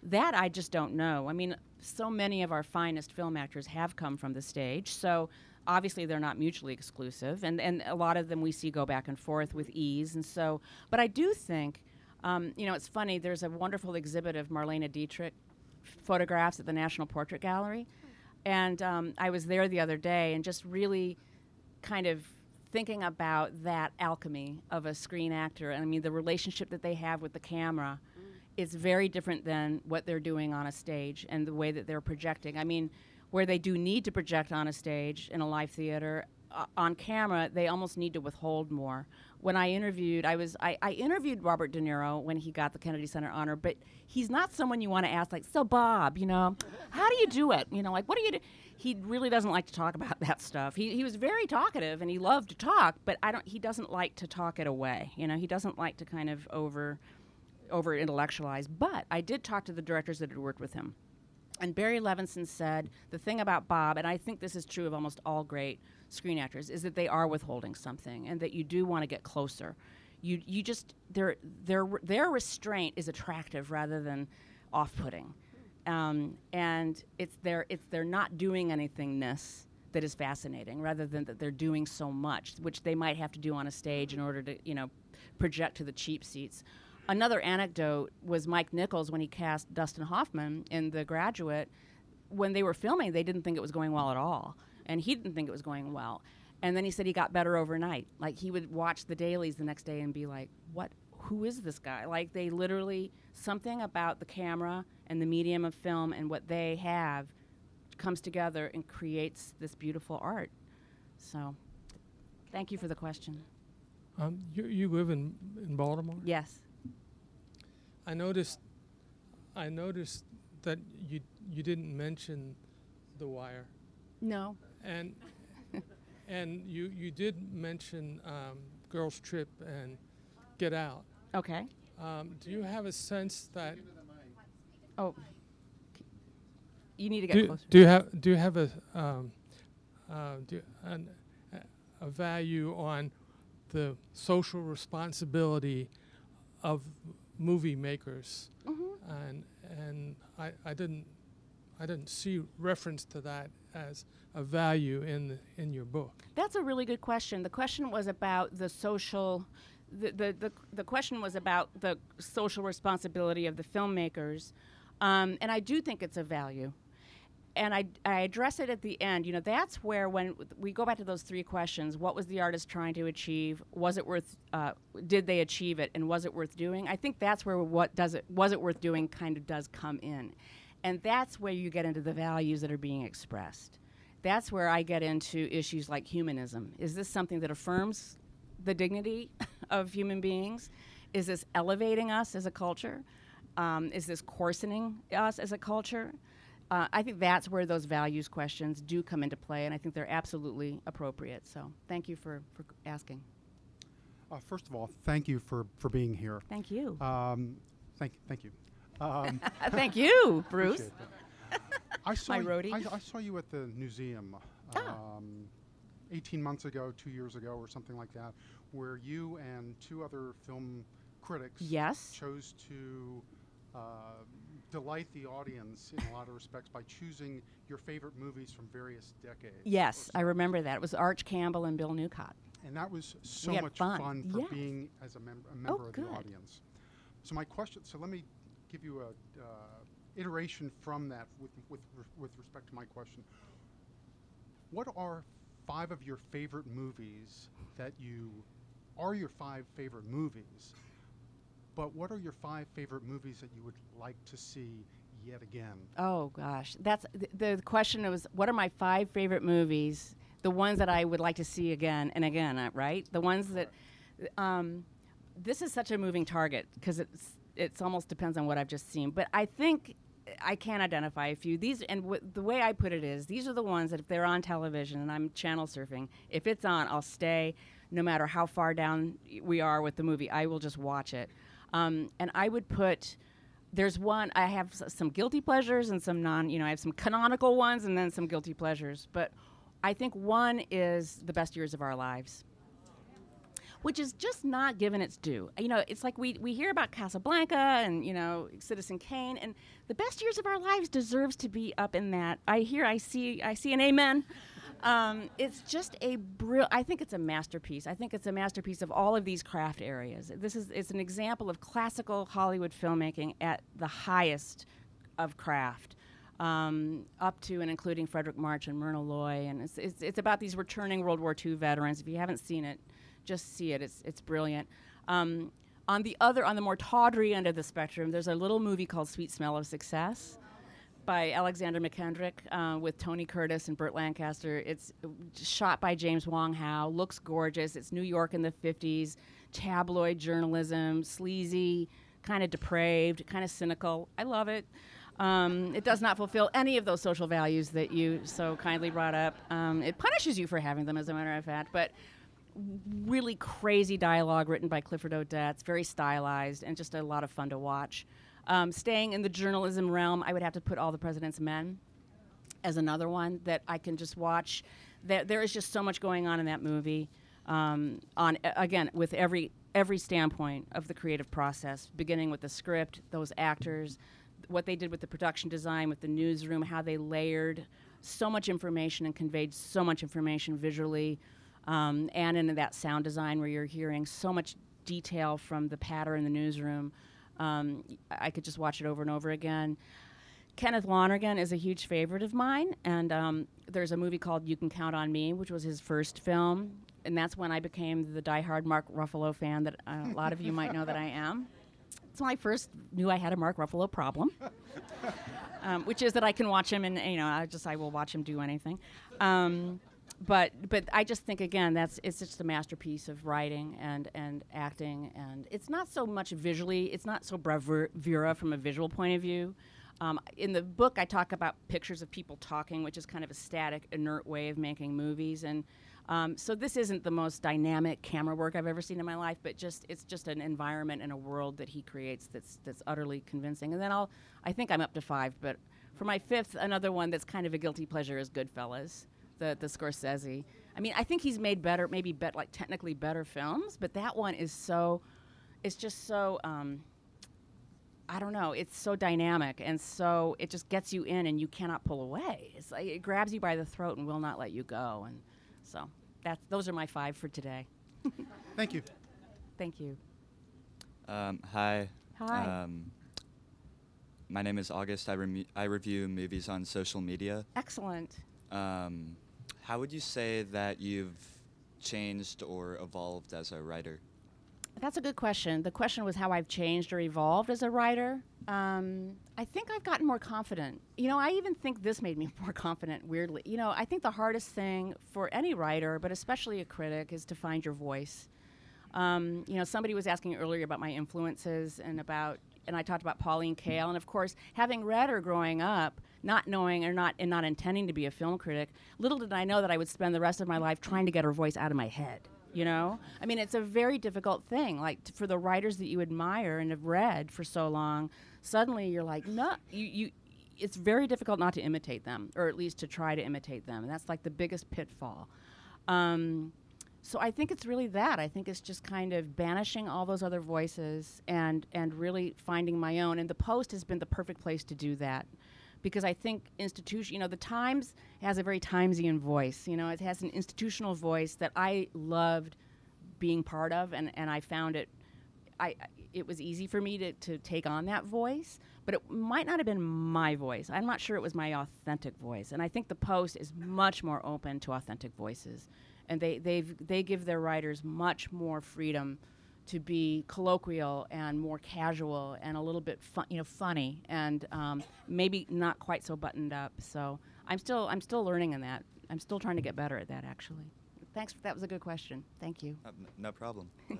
That I just don't know. I mean, so many of our finest film actors have come from the stage, so obviously they're not mutually exclusive, and, and a lot of them we see go back and forth with ease. And so, but I do think, um, you know, it's funny, there's a wonderful exhibit of Marlene Dietrich photographs at the National Portrait Gallery, and um, I was there the other day and just really kind of thinking about that alchemy of a screen actor. And I mean, the relationship that they have with the camera is very different than what they're doing on a stage and the way that they're projecting. I mean, where they do need to project on a stage in a live theater, uh, on camera, they almost need to withhold more. When I interviewed, I was I, I interviewed Robert De Niro when he got the Kennedy Center honor, but he's not someone you want to ask, like, so Bob, you know, how do you do it? You know, like, what do you do? He really doesn't like to talk about that stuff. He he was very talkative and he loved to talk, but I don't. He doesn't like to talk it away. You know, he doesn't like to kind of over over intellectualize. But I did talk to the directors that had worked with him. And Barry Levinson said the thing about Bob, and I think this is true of almost all great screen actors, is that they are withholding something, and that you do want to get closer. You you just their their their restraint is attractive rather than off-putting, um, and it's their it's their not doing anythingness that is fascinating, rather than that they're doing so much, which they might have to do on a stage in order to you know project to the cheap seats. Another anecdote was Mike Nichols when he cast Dustin Hoffman in The Graduate. When they were filming, they didn't think it was going well at all, and he didn't think it was going well. And then he said he got better overnight. Like, he would watch the dailies the next day and be like, "What? Who is this guy?" Like, they literally, something about the camera and the medium of film and what they have comes together and creates this beautiful art. So, thank you for the question. Um, you you live in in Baltimore? Yes. I noticed, I noticed that you you didn't mention The Wire. No. And and you you did mention um, Girls Trip and Get Out. Okay. Um, do you have a sense that? Oh. You need to get do, closer. Do you have do you have a um, uh, do an, a value on the social responsibility of movie makers, mm-hmm. and and I, I didn't I didn't see reference to that as a value in the, in your book. That's a really good question. The question was about the social, the the the, the question was about the social responsibility of the filmmakers, um, and I do think it's a value. And I, I address it at the end. You know, that's where when we go back to those three questions, what was the artist trying to achieve? Was it worth, uh, did they achieve it? And was it worth doing? I think that's where what does it, was it worth doing kind of does come in. And that's where you get into the values that are being expressed. That's where I get into issues like humanism. Is this something that affirms the dignity of human beings? Is this elevating us as a culture? Um, is this coarsening us as a culture? Uh, I think that's where those values questions do come into play, and I think they're absolutely appropriate. So thank you for, for asking. Uh, first of all, thank you for, for being here. Thank you. Um, thank, thank you. Um, thank you, Bruce. I saw My you, roadie. I, I saw you at the museum um, Ah. eighteen months ago, two years ago, or something like that, where you and two other film critics Yes. chose to uh, delight the audience in a lot of respects by choosing your favorite movies from various decades. Yes, I remember that. It was Arch Campbell and Bill Newcott. And that was so We had much fun. fun, for Yes. being as a, mem- a Oh, member of good. the audience. So my question, so let me give you a uh, iteration from that with, with, re- with respect to my question. What are five of your favorite movies that you are your five favorite movies, but what are your five favorite movies that you would like to see yet again? Oh gosh, that's th- the question was, what are my five favorite movies? The ones that I would like to see again and again, uh, right? The ones that, um, this is such a moving target because it's it's almost depends on what I've just seen. But I think I can identify a few. These and w- the way I put it is, these are the ones that if they're on television and I'm channel surfing, if it's on, I'll stay, no matter how far down we are with the movie. I will just watch it. Um, and I would put. There's one, I have s- some guilty pleasures and some non, you know, I have some canonical ones and then some guilty pleasures. But I think one is The Best Years of Our Lives. which is just not given its due. You know, it's like we, we hear about Casablanca and, you know, Citizen Kane, and the best years of our lives deserves to be up in that. I hear, I see, I see an amen. Um, it's just a brill. I think it's a masterpiece. I think it's a masterpiece of all of these craft areas. This is it's an example of classical Hollywood filmmaking at the highest of craft, um, up to and including Frederick March and Myrna Loy, and it's, it's it's about these returning World War Two veterans. If you haven't seen it, just see it. It's it's brilliant. Um, on the other, on the more tawdry end of the spectrum, there's a little movie called Sweet Smell of Success by Alexander McKendrick uh, with Tony Curtis and Burt Lancaster. It's uh, shot by James Wong Howe, looks gorgeous. It's New York in the fifties, tabloid journalism, sleazy, kind of depraved, kind of cynical. I love it. Um, it does not fulfill any of those social values that you so kindly brought up. Um, it punishes you for having them, as a matter of fact, but really crazy dialogue written by Clifford Odets, very stylized, and just a lot of fun to watch. Um, staying in the journalism realm, I would have to put All the President's Men as another one that I can just watch. There, there is just so much going on in that movie. Um, on uh, again, with every every standpoint of the creative process, beginning with the script, those actors, what they did with the production design, with the newsroom, how they layered so much information and conveyed so much information visually, um, and in that sound design where you're hearing so much detail from the patter in the newsroom. Um, I could just watch it over and over again. Kenneth Lonergan is a huge favorite of mine, and um, there's a movie called You Can Count on Me, which was his first film, and that's when I became the diehard Mark Ruffalo fan that uh, a lot of you might know that I am. It's when I first knew I had a Mark Ruffalo problem, um, which is that I can watch him, and you know, I just I will watch him do anything. Um, But but I just think, again, that's it's just a masterpiece of writing and, and acting, and it's not so much visually, it's not so bravura from a visual point of view. Um, in the book, I talk about pictures of people talking, which is kind of a static, inert way of making movies, and um, so this isn't the most dynamic camera work I've ever seen in my life, but just it's just an environment and a world that he creates that's that's utterly convincing. And then I'll I think I'm up to five, but for my fifth, another one that's kind of a guilty pleasure is Goodfellas. The, the Scorsese. I mean, I think he's made better, maybe bet, like technically better films, but that one is so, it's just so, um, I don't know, it's so dynamic, and so it just gets you in and you cannot pull away. It's like it grabs you by the throat and will not let you go. And so that's, those are my five for today. Thank you. Thank you. Um, hi. Hi. Um, my name is August. I, rem- I review movies on social media. Excellent. Um, how would you say that you've changed or evolved as a writer? That's a good question. The question was how I've changed or evolved as a writer. Um, I think I've gotten more confident. You know, I even think this made me more confident, weirdly. You know, I think the hardest thing for any writer, but especially a critic, is to find your voice. Um, you know, somebody was asking earlier about my influences and about, and I talked about Pauline Kael, and of course, having read her growing up, not knowing or not and not intending to be a film critic, little did I know that I would spend the rest of my life trying to get her voice out of my head. You know, I mean, it's a very difficult thing. Like t- for the writers that you admire and have read for so long, suddenly you're like, no, you, you. It's very difficult not to imitate them, or at least to try to imitate them, and that's like the biggest pitfall. Um, so I think it's really that. I think it's just kind of banishing all those other voices and and really finding my own. And the Post has been the perfect place to do that. Because I think institution, you know, the Times has a very Timesian voice. You know, it has an institutional voice that I loved being part of, and, and I found it, I it was easy for me to, to take on that voice, but it might not have been my voice. I'm not sure it was my authentic voice, and I think the Post is much more open to authentic voices, and they they've they give their writers much more freedom to be colloquial and more casual and a little bit fun, you know, funny, and um, maybe not quite so buttoned up. So I'm still I'm still learning in that. I'm still trying to get better at that, actually. Thanks. For, that was a good question. Thank you. Uh, n- no problem. Yes.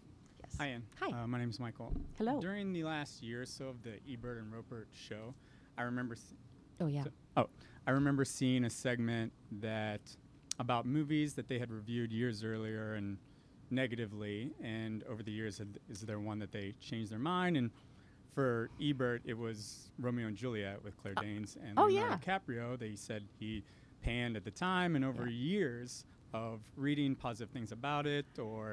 Hi, Ann. Hi. Uh, my name is Michael. Hello. During the last year or so of the Ebert and Roper show, I remember. S- oh yeah. so, oh, I remember seeing a segment that about movies that they had reviewed years earlier and negatively, and over the years, had, is there one that they changed their mind? And for Ebert, it was Romeo and Juliet with Claire Danes and oh, Leonardo yeah. DiCaprio. They said he panned at the time, and over Yeah. years of reading positive things about it or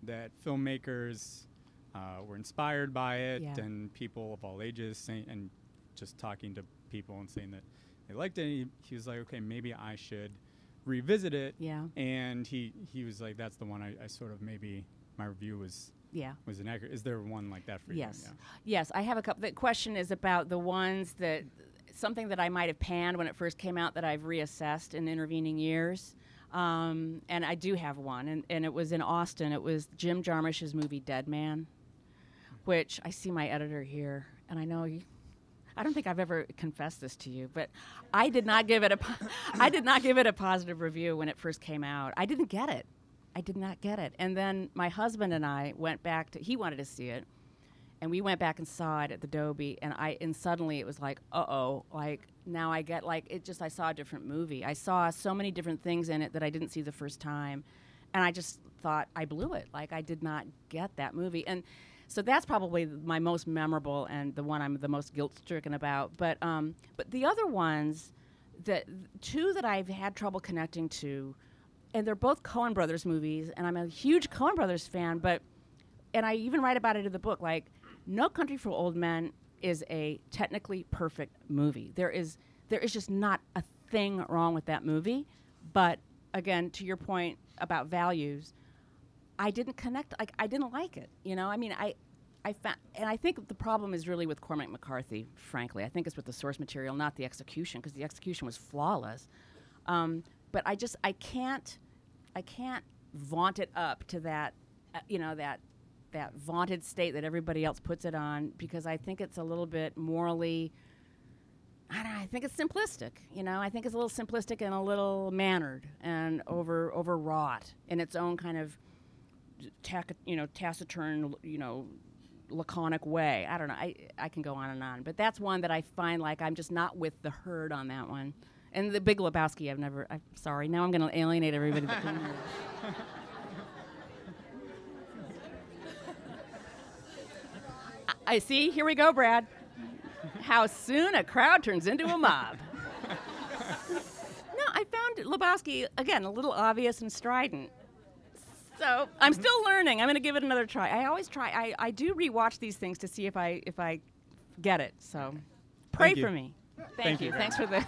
that filmmakers uh, were inspired by it, Yeah. and people of all ages, saying, and just talking to people and saying that they liked it. He, he was like, okay, maybe I should revisit it. Yeah. And he, he was like, that's the one I, I sort of maybe my review was Yeah. was inaccurate. Is there one like that for you? Yes. Yeah. Yes, I have a couple. The question is about the ones that, something that I might have panned when it first came out that I've reassessed in intervening years. Um, and I do have one, and, and it was in Austin. It was Jim Jarmusch's movie Dead Man, which I see my editor here, and I know you, I don't think I've ever confessed this to you, but I did not give it a, po- I did not give it a positive review when it first came out. I didn't get it. I did not get it. And then my husband and I went back to, he wanted to see it, and we went back and saw it at the Dobie, and I, and suddenly it was like, uh-oh, like, now I get, like, it just, I saw a different movie. I saw so many different things in it that I didn't see the first time, and I just thought I blew it. Like, I did not get that movie. And so that's probably th- my most memorable and the one I'm the most guilt-stricken about. But, um, but the other ones, that two that I've had trouble connecting to, and they're both Coen Brothers movies, and I'm a huge Coen Brothers fan, but, and I even write about it in the book, like, No Country for Old Men is a technically perfect movie. There is there is just not a thing wrong with that movie. But again, to your point about values, I didn't connect. Like I didn't like it. You know, I mean, I I found, and I think the problem is really with Cormac McCarthy. Frankly, I think it's with the source material, not the execution, because the execution was flawless. Um, but I just I can't I can't vaunt it up to that, uh, you know, that. that vaunted state that everybody else puts it on, because I think it's a little bit morally, I don't know, I think it's simplistic, you know, I think it's a little simplistic and a little mannered and over overwrought in its own kind of, tac- you know, taciturn, you know, laconic way. I don't know, I, I can go on and on, but that's one that I find like I'm just not with the herd on that one. And The Big Lebowski, I've never, I'm sorry, now I'm going to alienate everybody that can hear it. I see. Here we go, Brad. How soon a crowd turns into a mob. No, I found Lebowski, again, a little obvious and strident. So I'm still learning. I'm going to give it another try. I always try. I, I do rewatch these things to see if I if I get it. So pray Thank you. for me. Thank, Thank you. you. Thanks for the.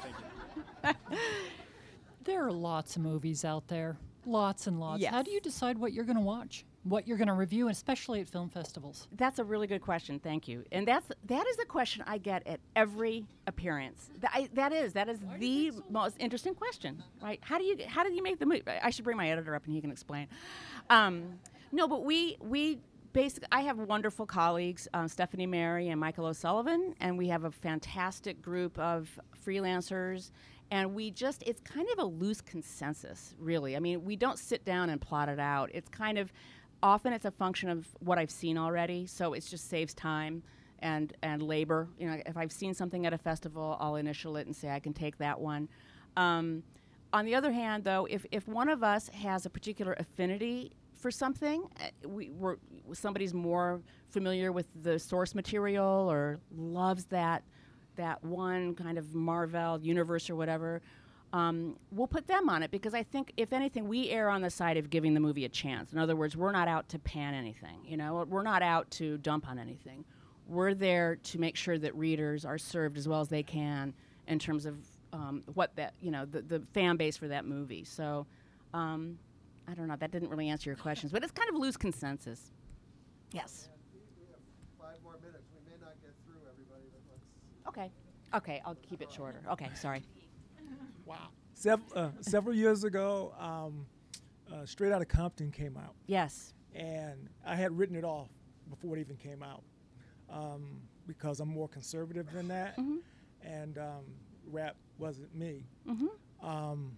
There are lots of movies out there, lots and lots. How Yes. do you decide what you're going to watch, what you're going to review, especially at film festivals? That's a really good question. Thank you. And that's that is a question I get at every appearance. Th- I, that is that is the most interesting question, right? How do you how do you make the movie? I should bring my editor up and he can explain. Um, no, but we we basically I have wonderful colleagues, uh, Stephanie Mary and Michael O'Sullivan, and we have a fantastic group of freelancers. And we just, it's kind of a loose consensus, really. I mean, we don't sit down and plot it out. It's kind of, often it's a function of what I've seen already, so it just saves time and, and labor. You know, if I've seen something at a festival, I'll initial it and say I can take that one. Um, on the other hand, though, if, if one of us has a particular affinity for something, uh, we, we're, somebody's more familiar with the source material or loves that that one kind of Marvel universe or whatever, um, we'll put them on it, because I think, if anything, we err on the side of giving the movie a chance. In other words, we're not out to pan anything, you know? We're not out to dump on anything. We're there to make sure that readers are served as well as they can in terms of um, what that, you know, the, the fan base for that movie. So, um, I don't know, that didn't really answer your questions, but it's kind of loose consensus. Yes. Five more minutes. We may not get through everybody, but let's. Okay. Okay, I'll keep it shorter. Okay, sorry. Wow. Sev- uh, several years ago, um, uh, Straight Outta Compton came out. Yes. And I had written it off before it even came out, um, because I'm more conservative than that, Mm-hmm. and um, rap wasn't me. Mm-hmm. Um,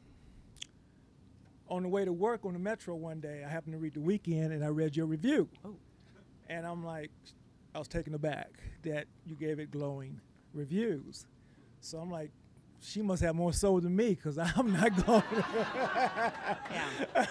on the way to work on the Metro one day, I happened to read The Weekend, and I read your review. Oh. And I'm like, I was taken aback that you gave it glowing reviews. So I'm like, she must have more soul than me, because I'm not going Yeah.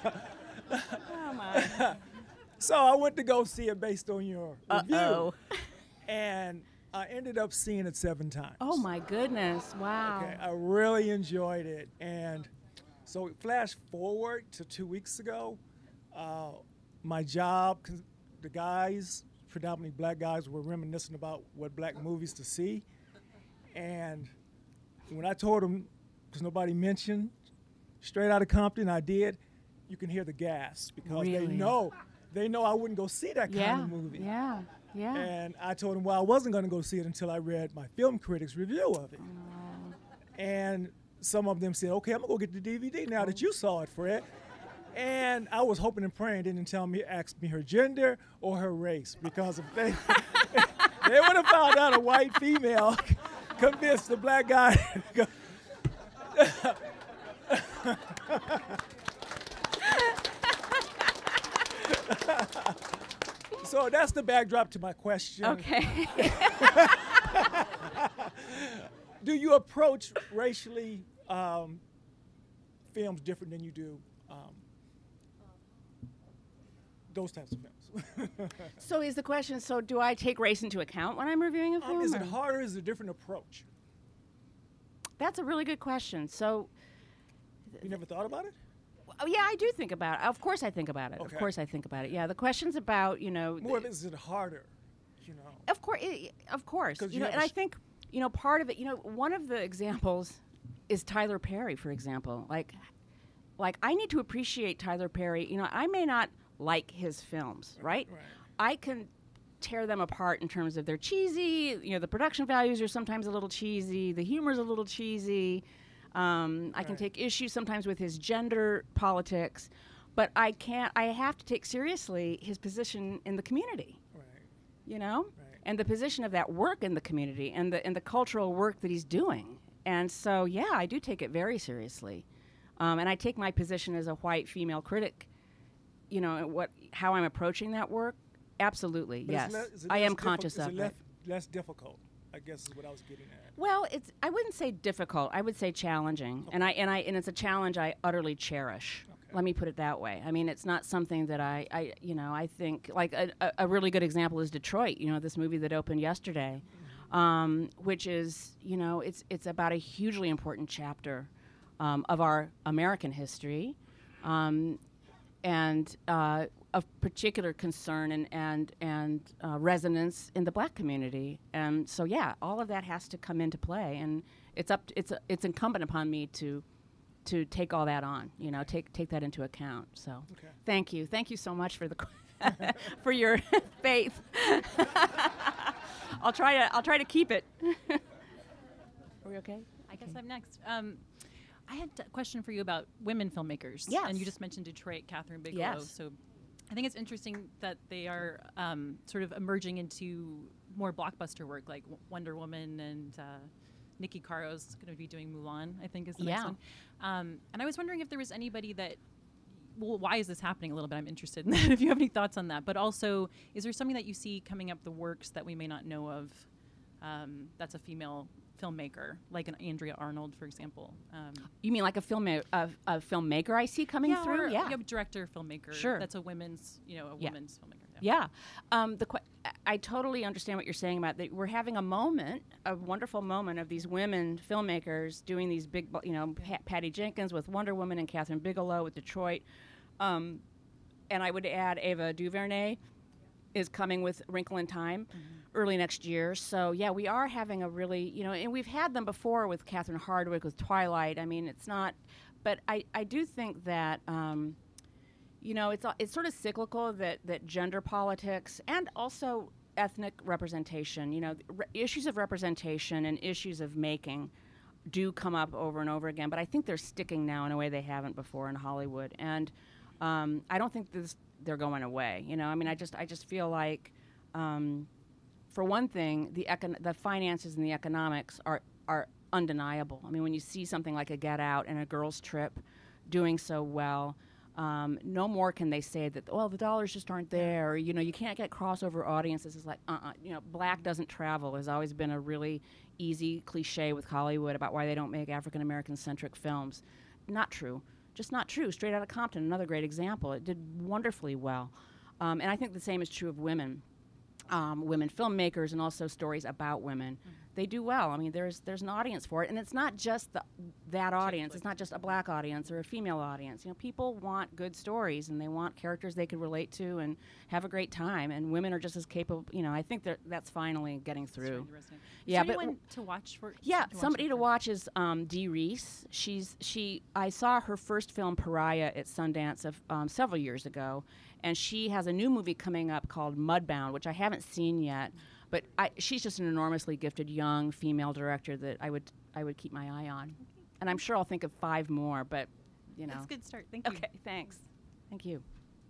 Oh, my. So I went to go see it based on your Uh-oh. review. And I ended up seeing it seven times. Oh, my goodness. Wow. Okay, I really enjoyed it. And so flash forward to two weeks ago, uh, my job, 'cause the guys, predominantly black guys, were reminiscing about what black movies to see. And when I told them, because nobody mentioned Straight Outta Compton, I did, you can hear the gas because they Really? know, they know I wouldn't go see that kind Yeah, of movie. yeah, yeah. And I told them, well, I wasn't going to go see it until I read my film critic's review of it. And some of them said, okay, I'm going to go get the D V D now that you saw it, Fred. And I was hoping and praying they didn't tell me, ask me her gender or her race, because if they, they would have found out a white female convinced the black guy. So that's the backdrop to my question. Okay. Do you approach racially um, films different than you do um, those types of films? So is the question, so do I take race into account when I'm reviewing a film? Um, is it or- harder? Is it a different approach? That's a really good question. So, You never thought about it? oh, yeah, I do think about it. Of course I think about it. Of Okay. course I think about it. Yeah, the question's about, you know, More of it, is it harder? You know, Of course, of course. 'Cause You you know, have and a I s- think, you know, part of it, you know, one of the examples is Tyler Perry, for example. Like, like I need to appreciate Tyler Perry. You know, I may not like his films, right? I can tear them apart in terms of they're cheesy. You know, the production values are sometimes a little cheesy. The humor's a little cheesy. Um, I can Right. take issues sometimes with his gender politics, but I can't. I have to take seriously his position in the community. You know, and the position of that work in the community and the and the cultural work that he's doing. And so, yeah, I do take it very seriously, um, and I take my position as a white female critic. You know, what how I'm approaching that work. Absolutely, But yes, is it le- is it I less am diffi- conscious is of it it. less, less difficult, I guess is what I was getting at. Well, it's I wouldn't say difficult. I would say challenging. And I and I and it's a challenge I utterly cherish. Let me put it that way. I mean, it's not something that I, I you know, I think like a, a, a really good example is Detroit, you know, this movie that opened yesterday. Um, which is, you know, it's it's about a hugely important chapter um, of our American history. Um, and uh, of particular concern and and and uh, resonance in the black community, and so yeah, all of that has to come into play, and it's up. T- it's uh, it's incumbent upon me to to take all that on, you know, take take that into account. So, Okay. thank you, thank you so much for the qu- for your faith. I'll try to I'll try to keep it. Are we okay? I guess I'm next. Um, I had a question for you about women filmmakers. Yes. And you just mentioned Detroit, Catherine Bigelow. Yes. So I think it's interesting that they are um, sort of emerging into more blockbuster work like W- Wonder Woman, and uh, Nikki Caro's going to be doing Mulan, I think is the next Yeah. one. Um, and I was wondering if there was anybody that, well, why is this happening a little bit? I'm interested in that, if you have any thoughts on that. But also, is there something that you see coming up the works that we may not know of um, that's a female filmmaker, like an Andrea Arnold, for example? Um, You mean like a film a, a filmmaker I see coming yeah, through? or Yeah, a director, filmmaker. Sure. That's a women's, you know, a Yeah. woman's filmmaker. Yeah, um, the que- I totally understand what you're saying about that. We're having a moment, a wonderful moment of these women filmmakers doing these big, bu- you know, pa- Patty Jenkins with Wonder Woman and Catherine Bigelow with Detroit, um, and I would add Ava DuVernay is coming with Wrinkle in Time early next year. So yeah, we are having a really, you know, and we've had them before with Catherine Hardwicke with Twilight. I mean, it's not, but I, I do think that. Um, You know, it's a- it's sort of cyclical that, that gender politics and also ethnic representation, you know, re- issues of representation and issues of making do come up over and over again. But I think they're sticking now in a way they haven't before in Hollywood, and um, I don't think this they're going away. You know, I mean, I just I just feel like, um, for one thing, the econ- the finances and the economics are are undeniable. I mean, when you see something like a Get Out and a Girls Trip doing so well. Um, no more can they say that, well, the dollars just aren't there, or, you know, you can't get crossover audiences. It's like, uh-uh, you know, black doesn't travel has always been a really easy cliche with Hollywood about why they don't make African-American-centric films. Not true. Just not true. Straight Outta Compton, another great example. It did wonderfully well. Um, and I think the same is true of women. Um, women filmmakers and also stories about women they do well. I mean, there's there's an audience for it, and it's not just the, that audience. It's not just a black audience or a female audience. You know, people want good stories, and they want characters they can relate to and have a great time. And women are just as capable. You know, I think that that's finally getting through. Yeah, Is there but anyone to watch for? yeah, to watch somebody it to for? watch is um, Dee Reese. She's she. I saw her first film Pariah at Sundance of um, several years ago, and she has a new movie coming up called Mudbound, which I haven't seen yet. But I, she's just an enormously gifted young female director that I would I would keep my eye on, and I'm sure I'll think of five more. But you know, That's a good start. Thank you. Okay, thanks. Thank you.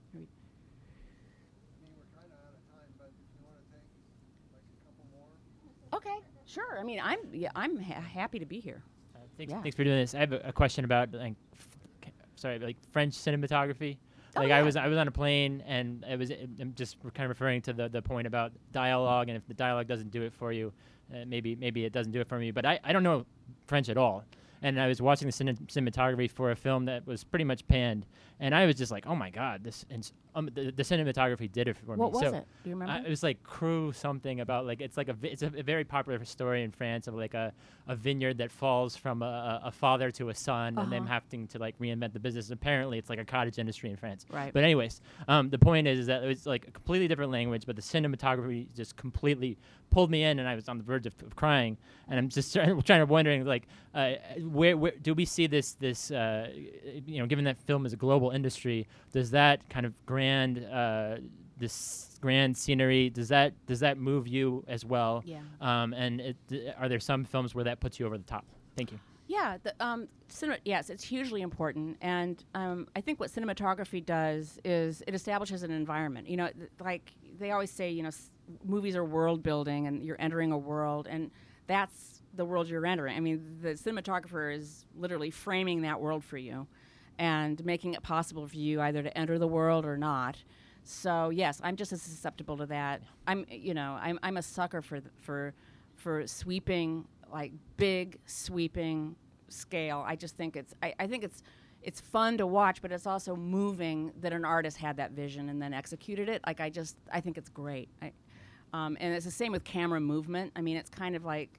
Okay, sure. I mean, I'm yeah, I'm ha- happy to be here. Thanks, Yeah. thanks for doing this. I have a, a question about like, f- c- sorry, like French cinematography. Oh, Like yeah. I was, I was on a plane, and it was. I'm just re- kind of referring to the, the point about dialogue, and if the dialogue doesn't do it for you, uh, maybe maybe it doesn't do it for me. But I, I don't know French at all, and I was watching the cine- cinematography for a film that was pretty much panned, and I was just like, oh my god, this and s- um, the, the cinematography did it for What me. was So it? Do you remember? I- it was like Crew something about like it's like a vi- it's a, a very popular story in France of like a, a vineyard that falls from a, a a father to a son and them Uh-huh. having to like reinvent the business. Apparently, it's like a cottage industry in France. Right. But anyways, um, the point is, is that it was like a completely different language, but the cinematography just completely pulled me in, and I was on the verge of, of crying. And I'm just trying, trying to wondering like, uh, where where do we see this this uh, you know, given that film is a global industry, does that kind of grand uh, this grand scenery, does that does that move you as well? Yeah. Um, and it, d- are there some films where that puts you over the top? Thank you. Yeah, the, um, cinema, yes, it's hugely important, and um, I think what cinematography does is it establishes an environment. You know, th- like they always say, you know, s- movies are world building, and you're entering a world, and that's the world you're entering. I mean, the cinematographer is literally framing that world for you, and making it possible for you either to enter the world or not. So yes, I'm just as susceptible to that. I'm, you know, I'm I'm a sucker for th- for for sweeping, like big sweeping scale. I just think it's I, I think it's it's fun to watch, but it's also moving that an artist had that vision and then executed it. Like I just I think it's great. I, um, and it's the same with camera movement. I mean, it's kind of like,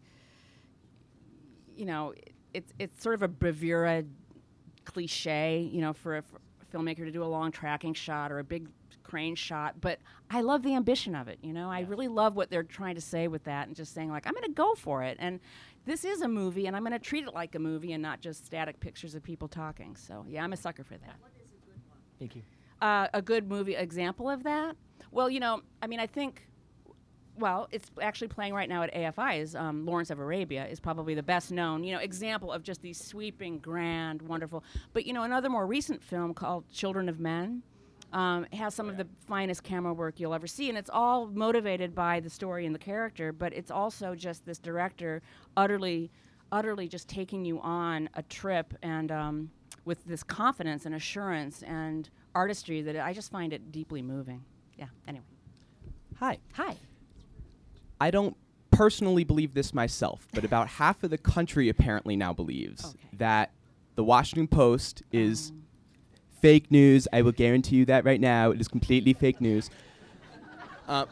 you know, it, it's it's sort of a bravura cliche, you know, for a, for a filmmaker to do a long tracking shot or a big crane shot, but I love the ambition of it, you know. I really love what they're trying to say with that, and just saying like, I'm going to go for it, and this is a movie, and I'm going to treat it like a movie and not just static pictures of people talking. So yeah, I'm a sucker for that. Thank you. Uh, a good movie example of that? Well, you know, I mean, I think, well, it's actually playing right now at A F I. Is um, Lawrence of Arabia is probably the best known, you know, example of just these sweeping, grand, wonderful. But you know, another more recent film called Children of Men um, has some of the finest camera work you'll ever see, and it's all motivated by the story and the character. But it's also just this director utterly, utterly just taking you on a trip, and um, with this confidence and assurance and artistry that I just find it deeply moving. Yeah. Anyway. Hi. Hi. I don't personally believe this myself, but about half of the country apparently now believes Okay. that the Washington Post is fake news. I will guarantee you that right now. It is completely fake news. A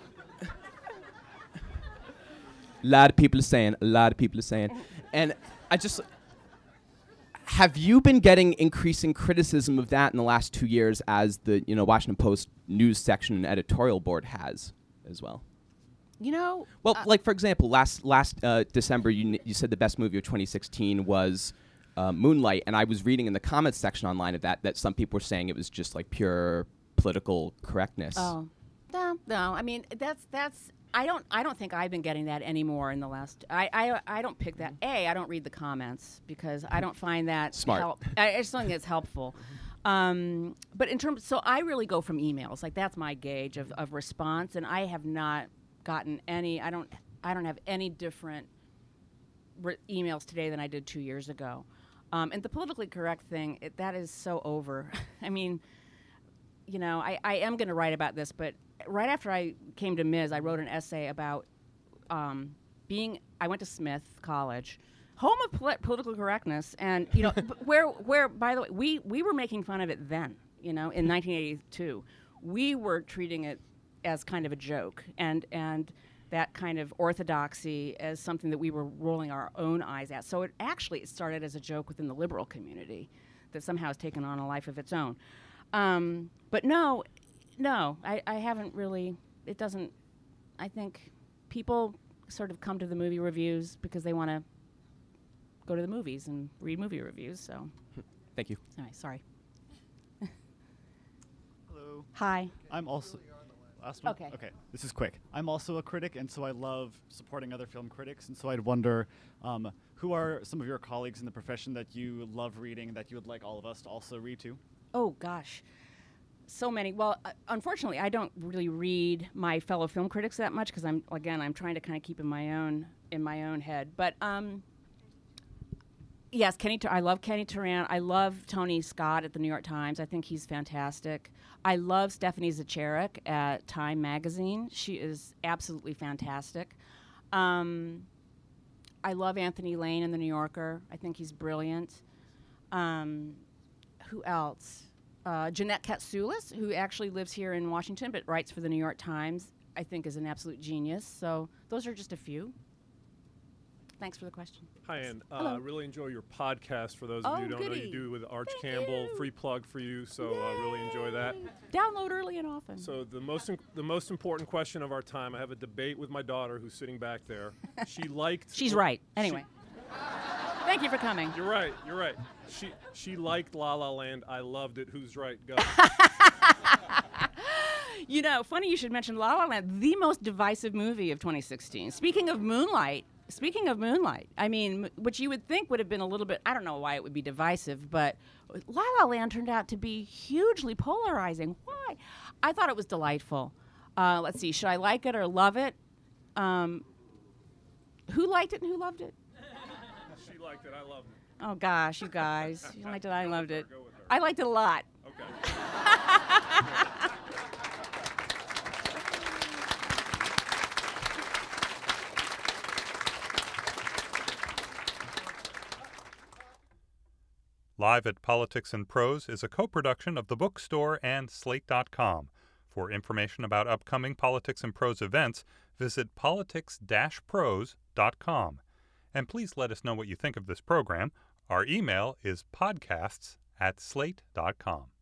lot of people are saying, a lot of people are saying. And I just, have you been getting increasing criticism of that in the last two years as the, you know, Washington Post news section and editorial board has as well? You know, Well, uh, like for example, last last uh, December, you n- you said the best movie of twenty sixteen was uh, Moonlight, and I was reading in the comments section online of that that some people were saying it was just like pure political correctness. Oh, no, no. I mean, that's that's. I don't. I don't think I've been getting that anymore in the last. I. I. I don't pick that. A. I don't read the comments because I don't find that Smart. help. I I just don't think it's helpful. Um, but in terms, so I really go from emails. Like that's my gauge of, of response, and I have not gotten any. I don't. I don't have any different re- emails today than I did two years ago. Um, and the politically correct thing, it, that is so over. I mean, you know, I, I am going to write about this, but right after I came to Miz, I wrote an essay about um, being. I went to Smith College, home of poli- political correctness, and you know, b- where where by the way, we we were making fun of it then. You know, in nineteen eighty-two, we were treating it as kind of a joke, and and that kind of orthodoxy as something that we were rolling our own eyes at. So it actually it started as a joke within the liberal community that somehow has taken on a life of its own. Um, but no, no, I, I haven't really, it doesn't, I think people sort of come to the movie reviews because they want to go to the movies and read movie reviews, so. Thank you. All right, sorry. Hello. Hi. I'm also last one. Okay. Okay. This is quick. I'm also a critic, and so I love supporting other film critics. And so I'd wonder, um, who are some of your colleagues in the profession that you love reading that you would like all of us to also read too? Oh gosh, so many. Well, uh, unfortunately, I don't really read my fellow film critics that much because I'm again I'm trying to kind of keep in my own in my own head. But um, yes, Kenny. Tur- I love Kenny Turan. I love Tony Scott at the New York Times. I think he's fantastic. I love Stephanie Zacharek at Time Magazine. She is absolutely fantastic. Um, I love Anthony Lane in the New Yorker. I think he's brilliant. Um, who else? Uh, Jeanette Katsoulis, who actually lives here in Washington but writes for the New York Times, I think is an absolute genius. So those are just a few. Thanks for the question. Hi, Ann. Uh, Hello. really enjoy your podcast. For those Oh, of you who don't know, goody. you do with Arch Campbell. Free plug for you. So uh, really enjoy that. Download early and often. So the most in- the most important question of our time. I have a debate with my daughter who's sitting back there. She liked. She's she- right. Anyway. Thank you for coming. You're right. You're right. She she liked La La Land. I loved it. Who's right? Go. You know, funny you should mention La La Land, the most divisive movie of twenty sixteen. Speaking of Moonlight, speaking of Moonlight, I mean, m- which you would think would have been a little bit, I don't know why it would be divisive, but La La Land turned out to be hugely polarizing. Why? I thought it was delightful. Uh, let's see, should I like it or love it? Um, who liked it and who loved it? She liked it. I loved it. Oh gosh, you guys. You liked it, I loved it. I liked it a lot. Okay. Live at Politics and Prose is a co-production of the Bookstore and Slate dot com. For information about upcoming Politics and Prose events, visit politics dash prose dot com. And please let us know what you think of this program. Our email is podcasts at slate dot com.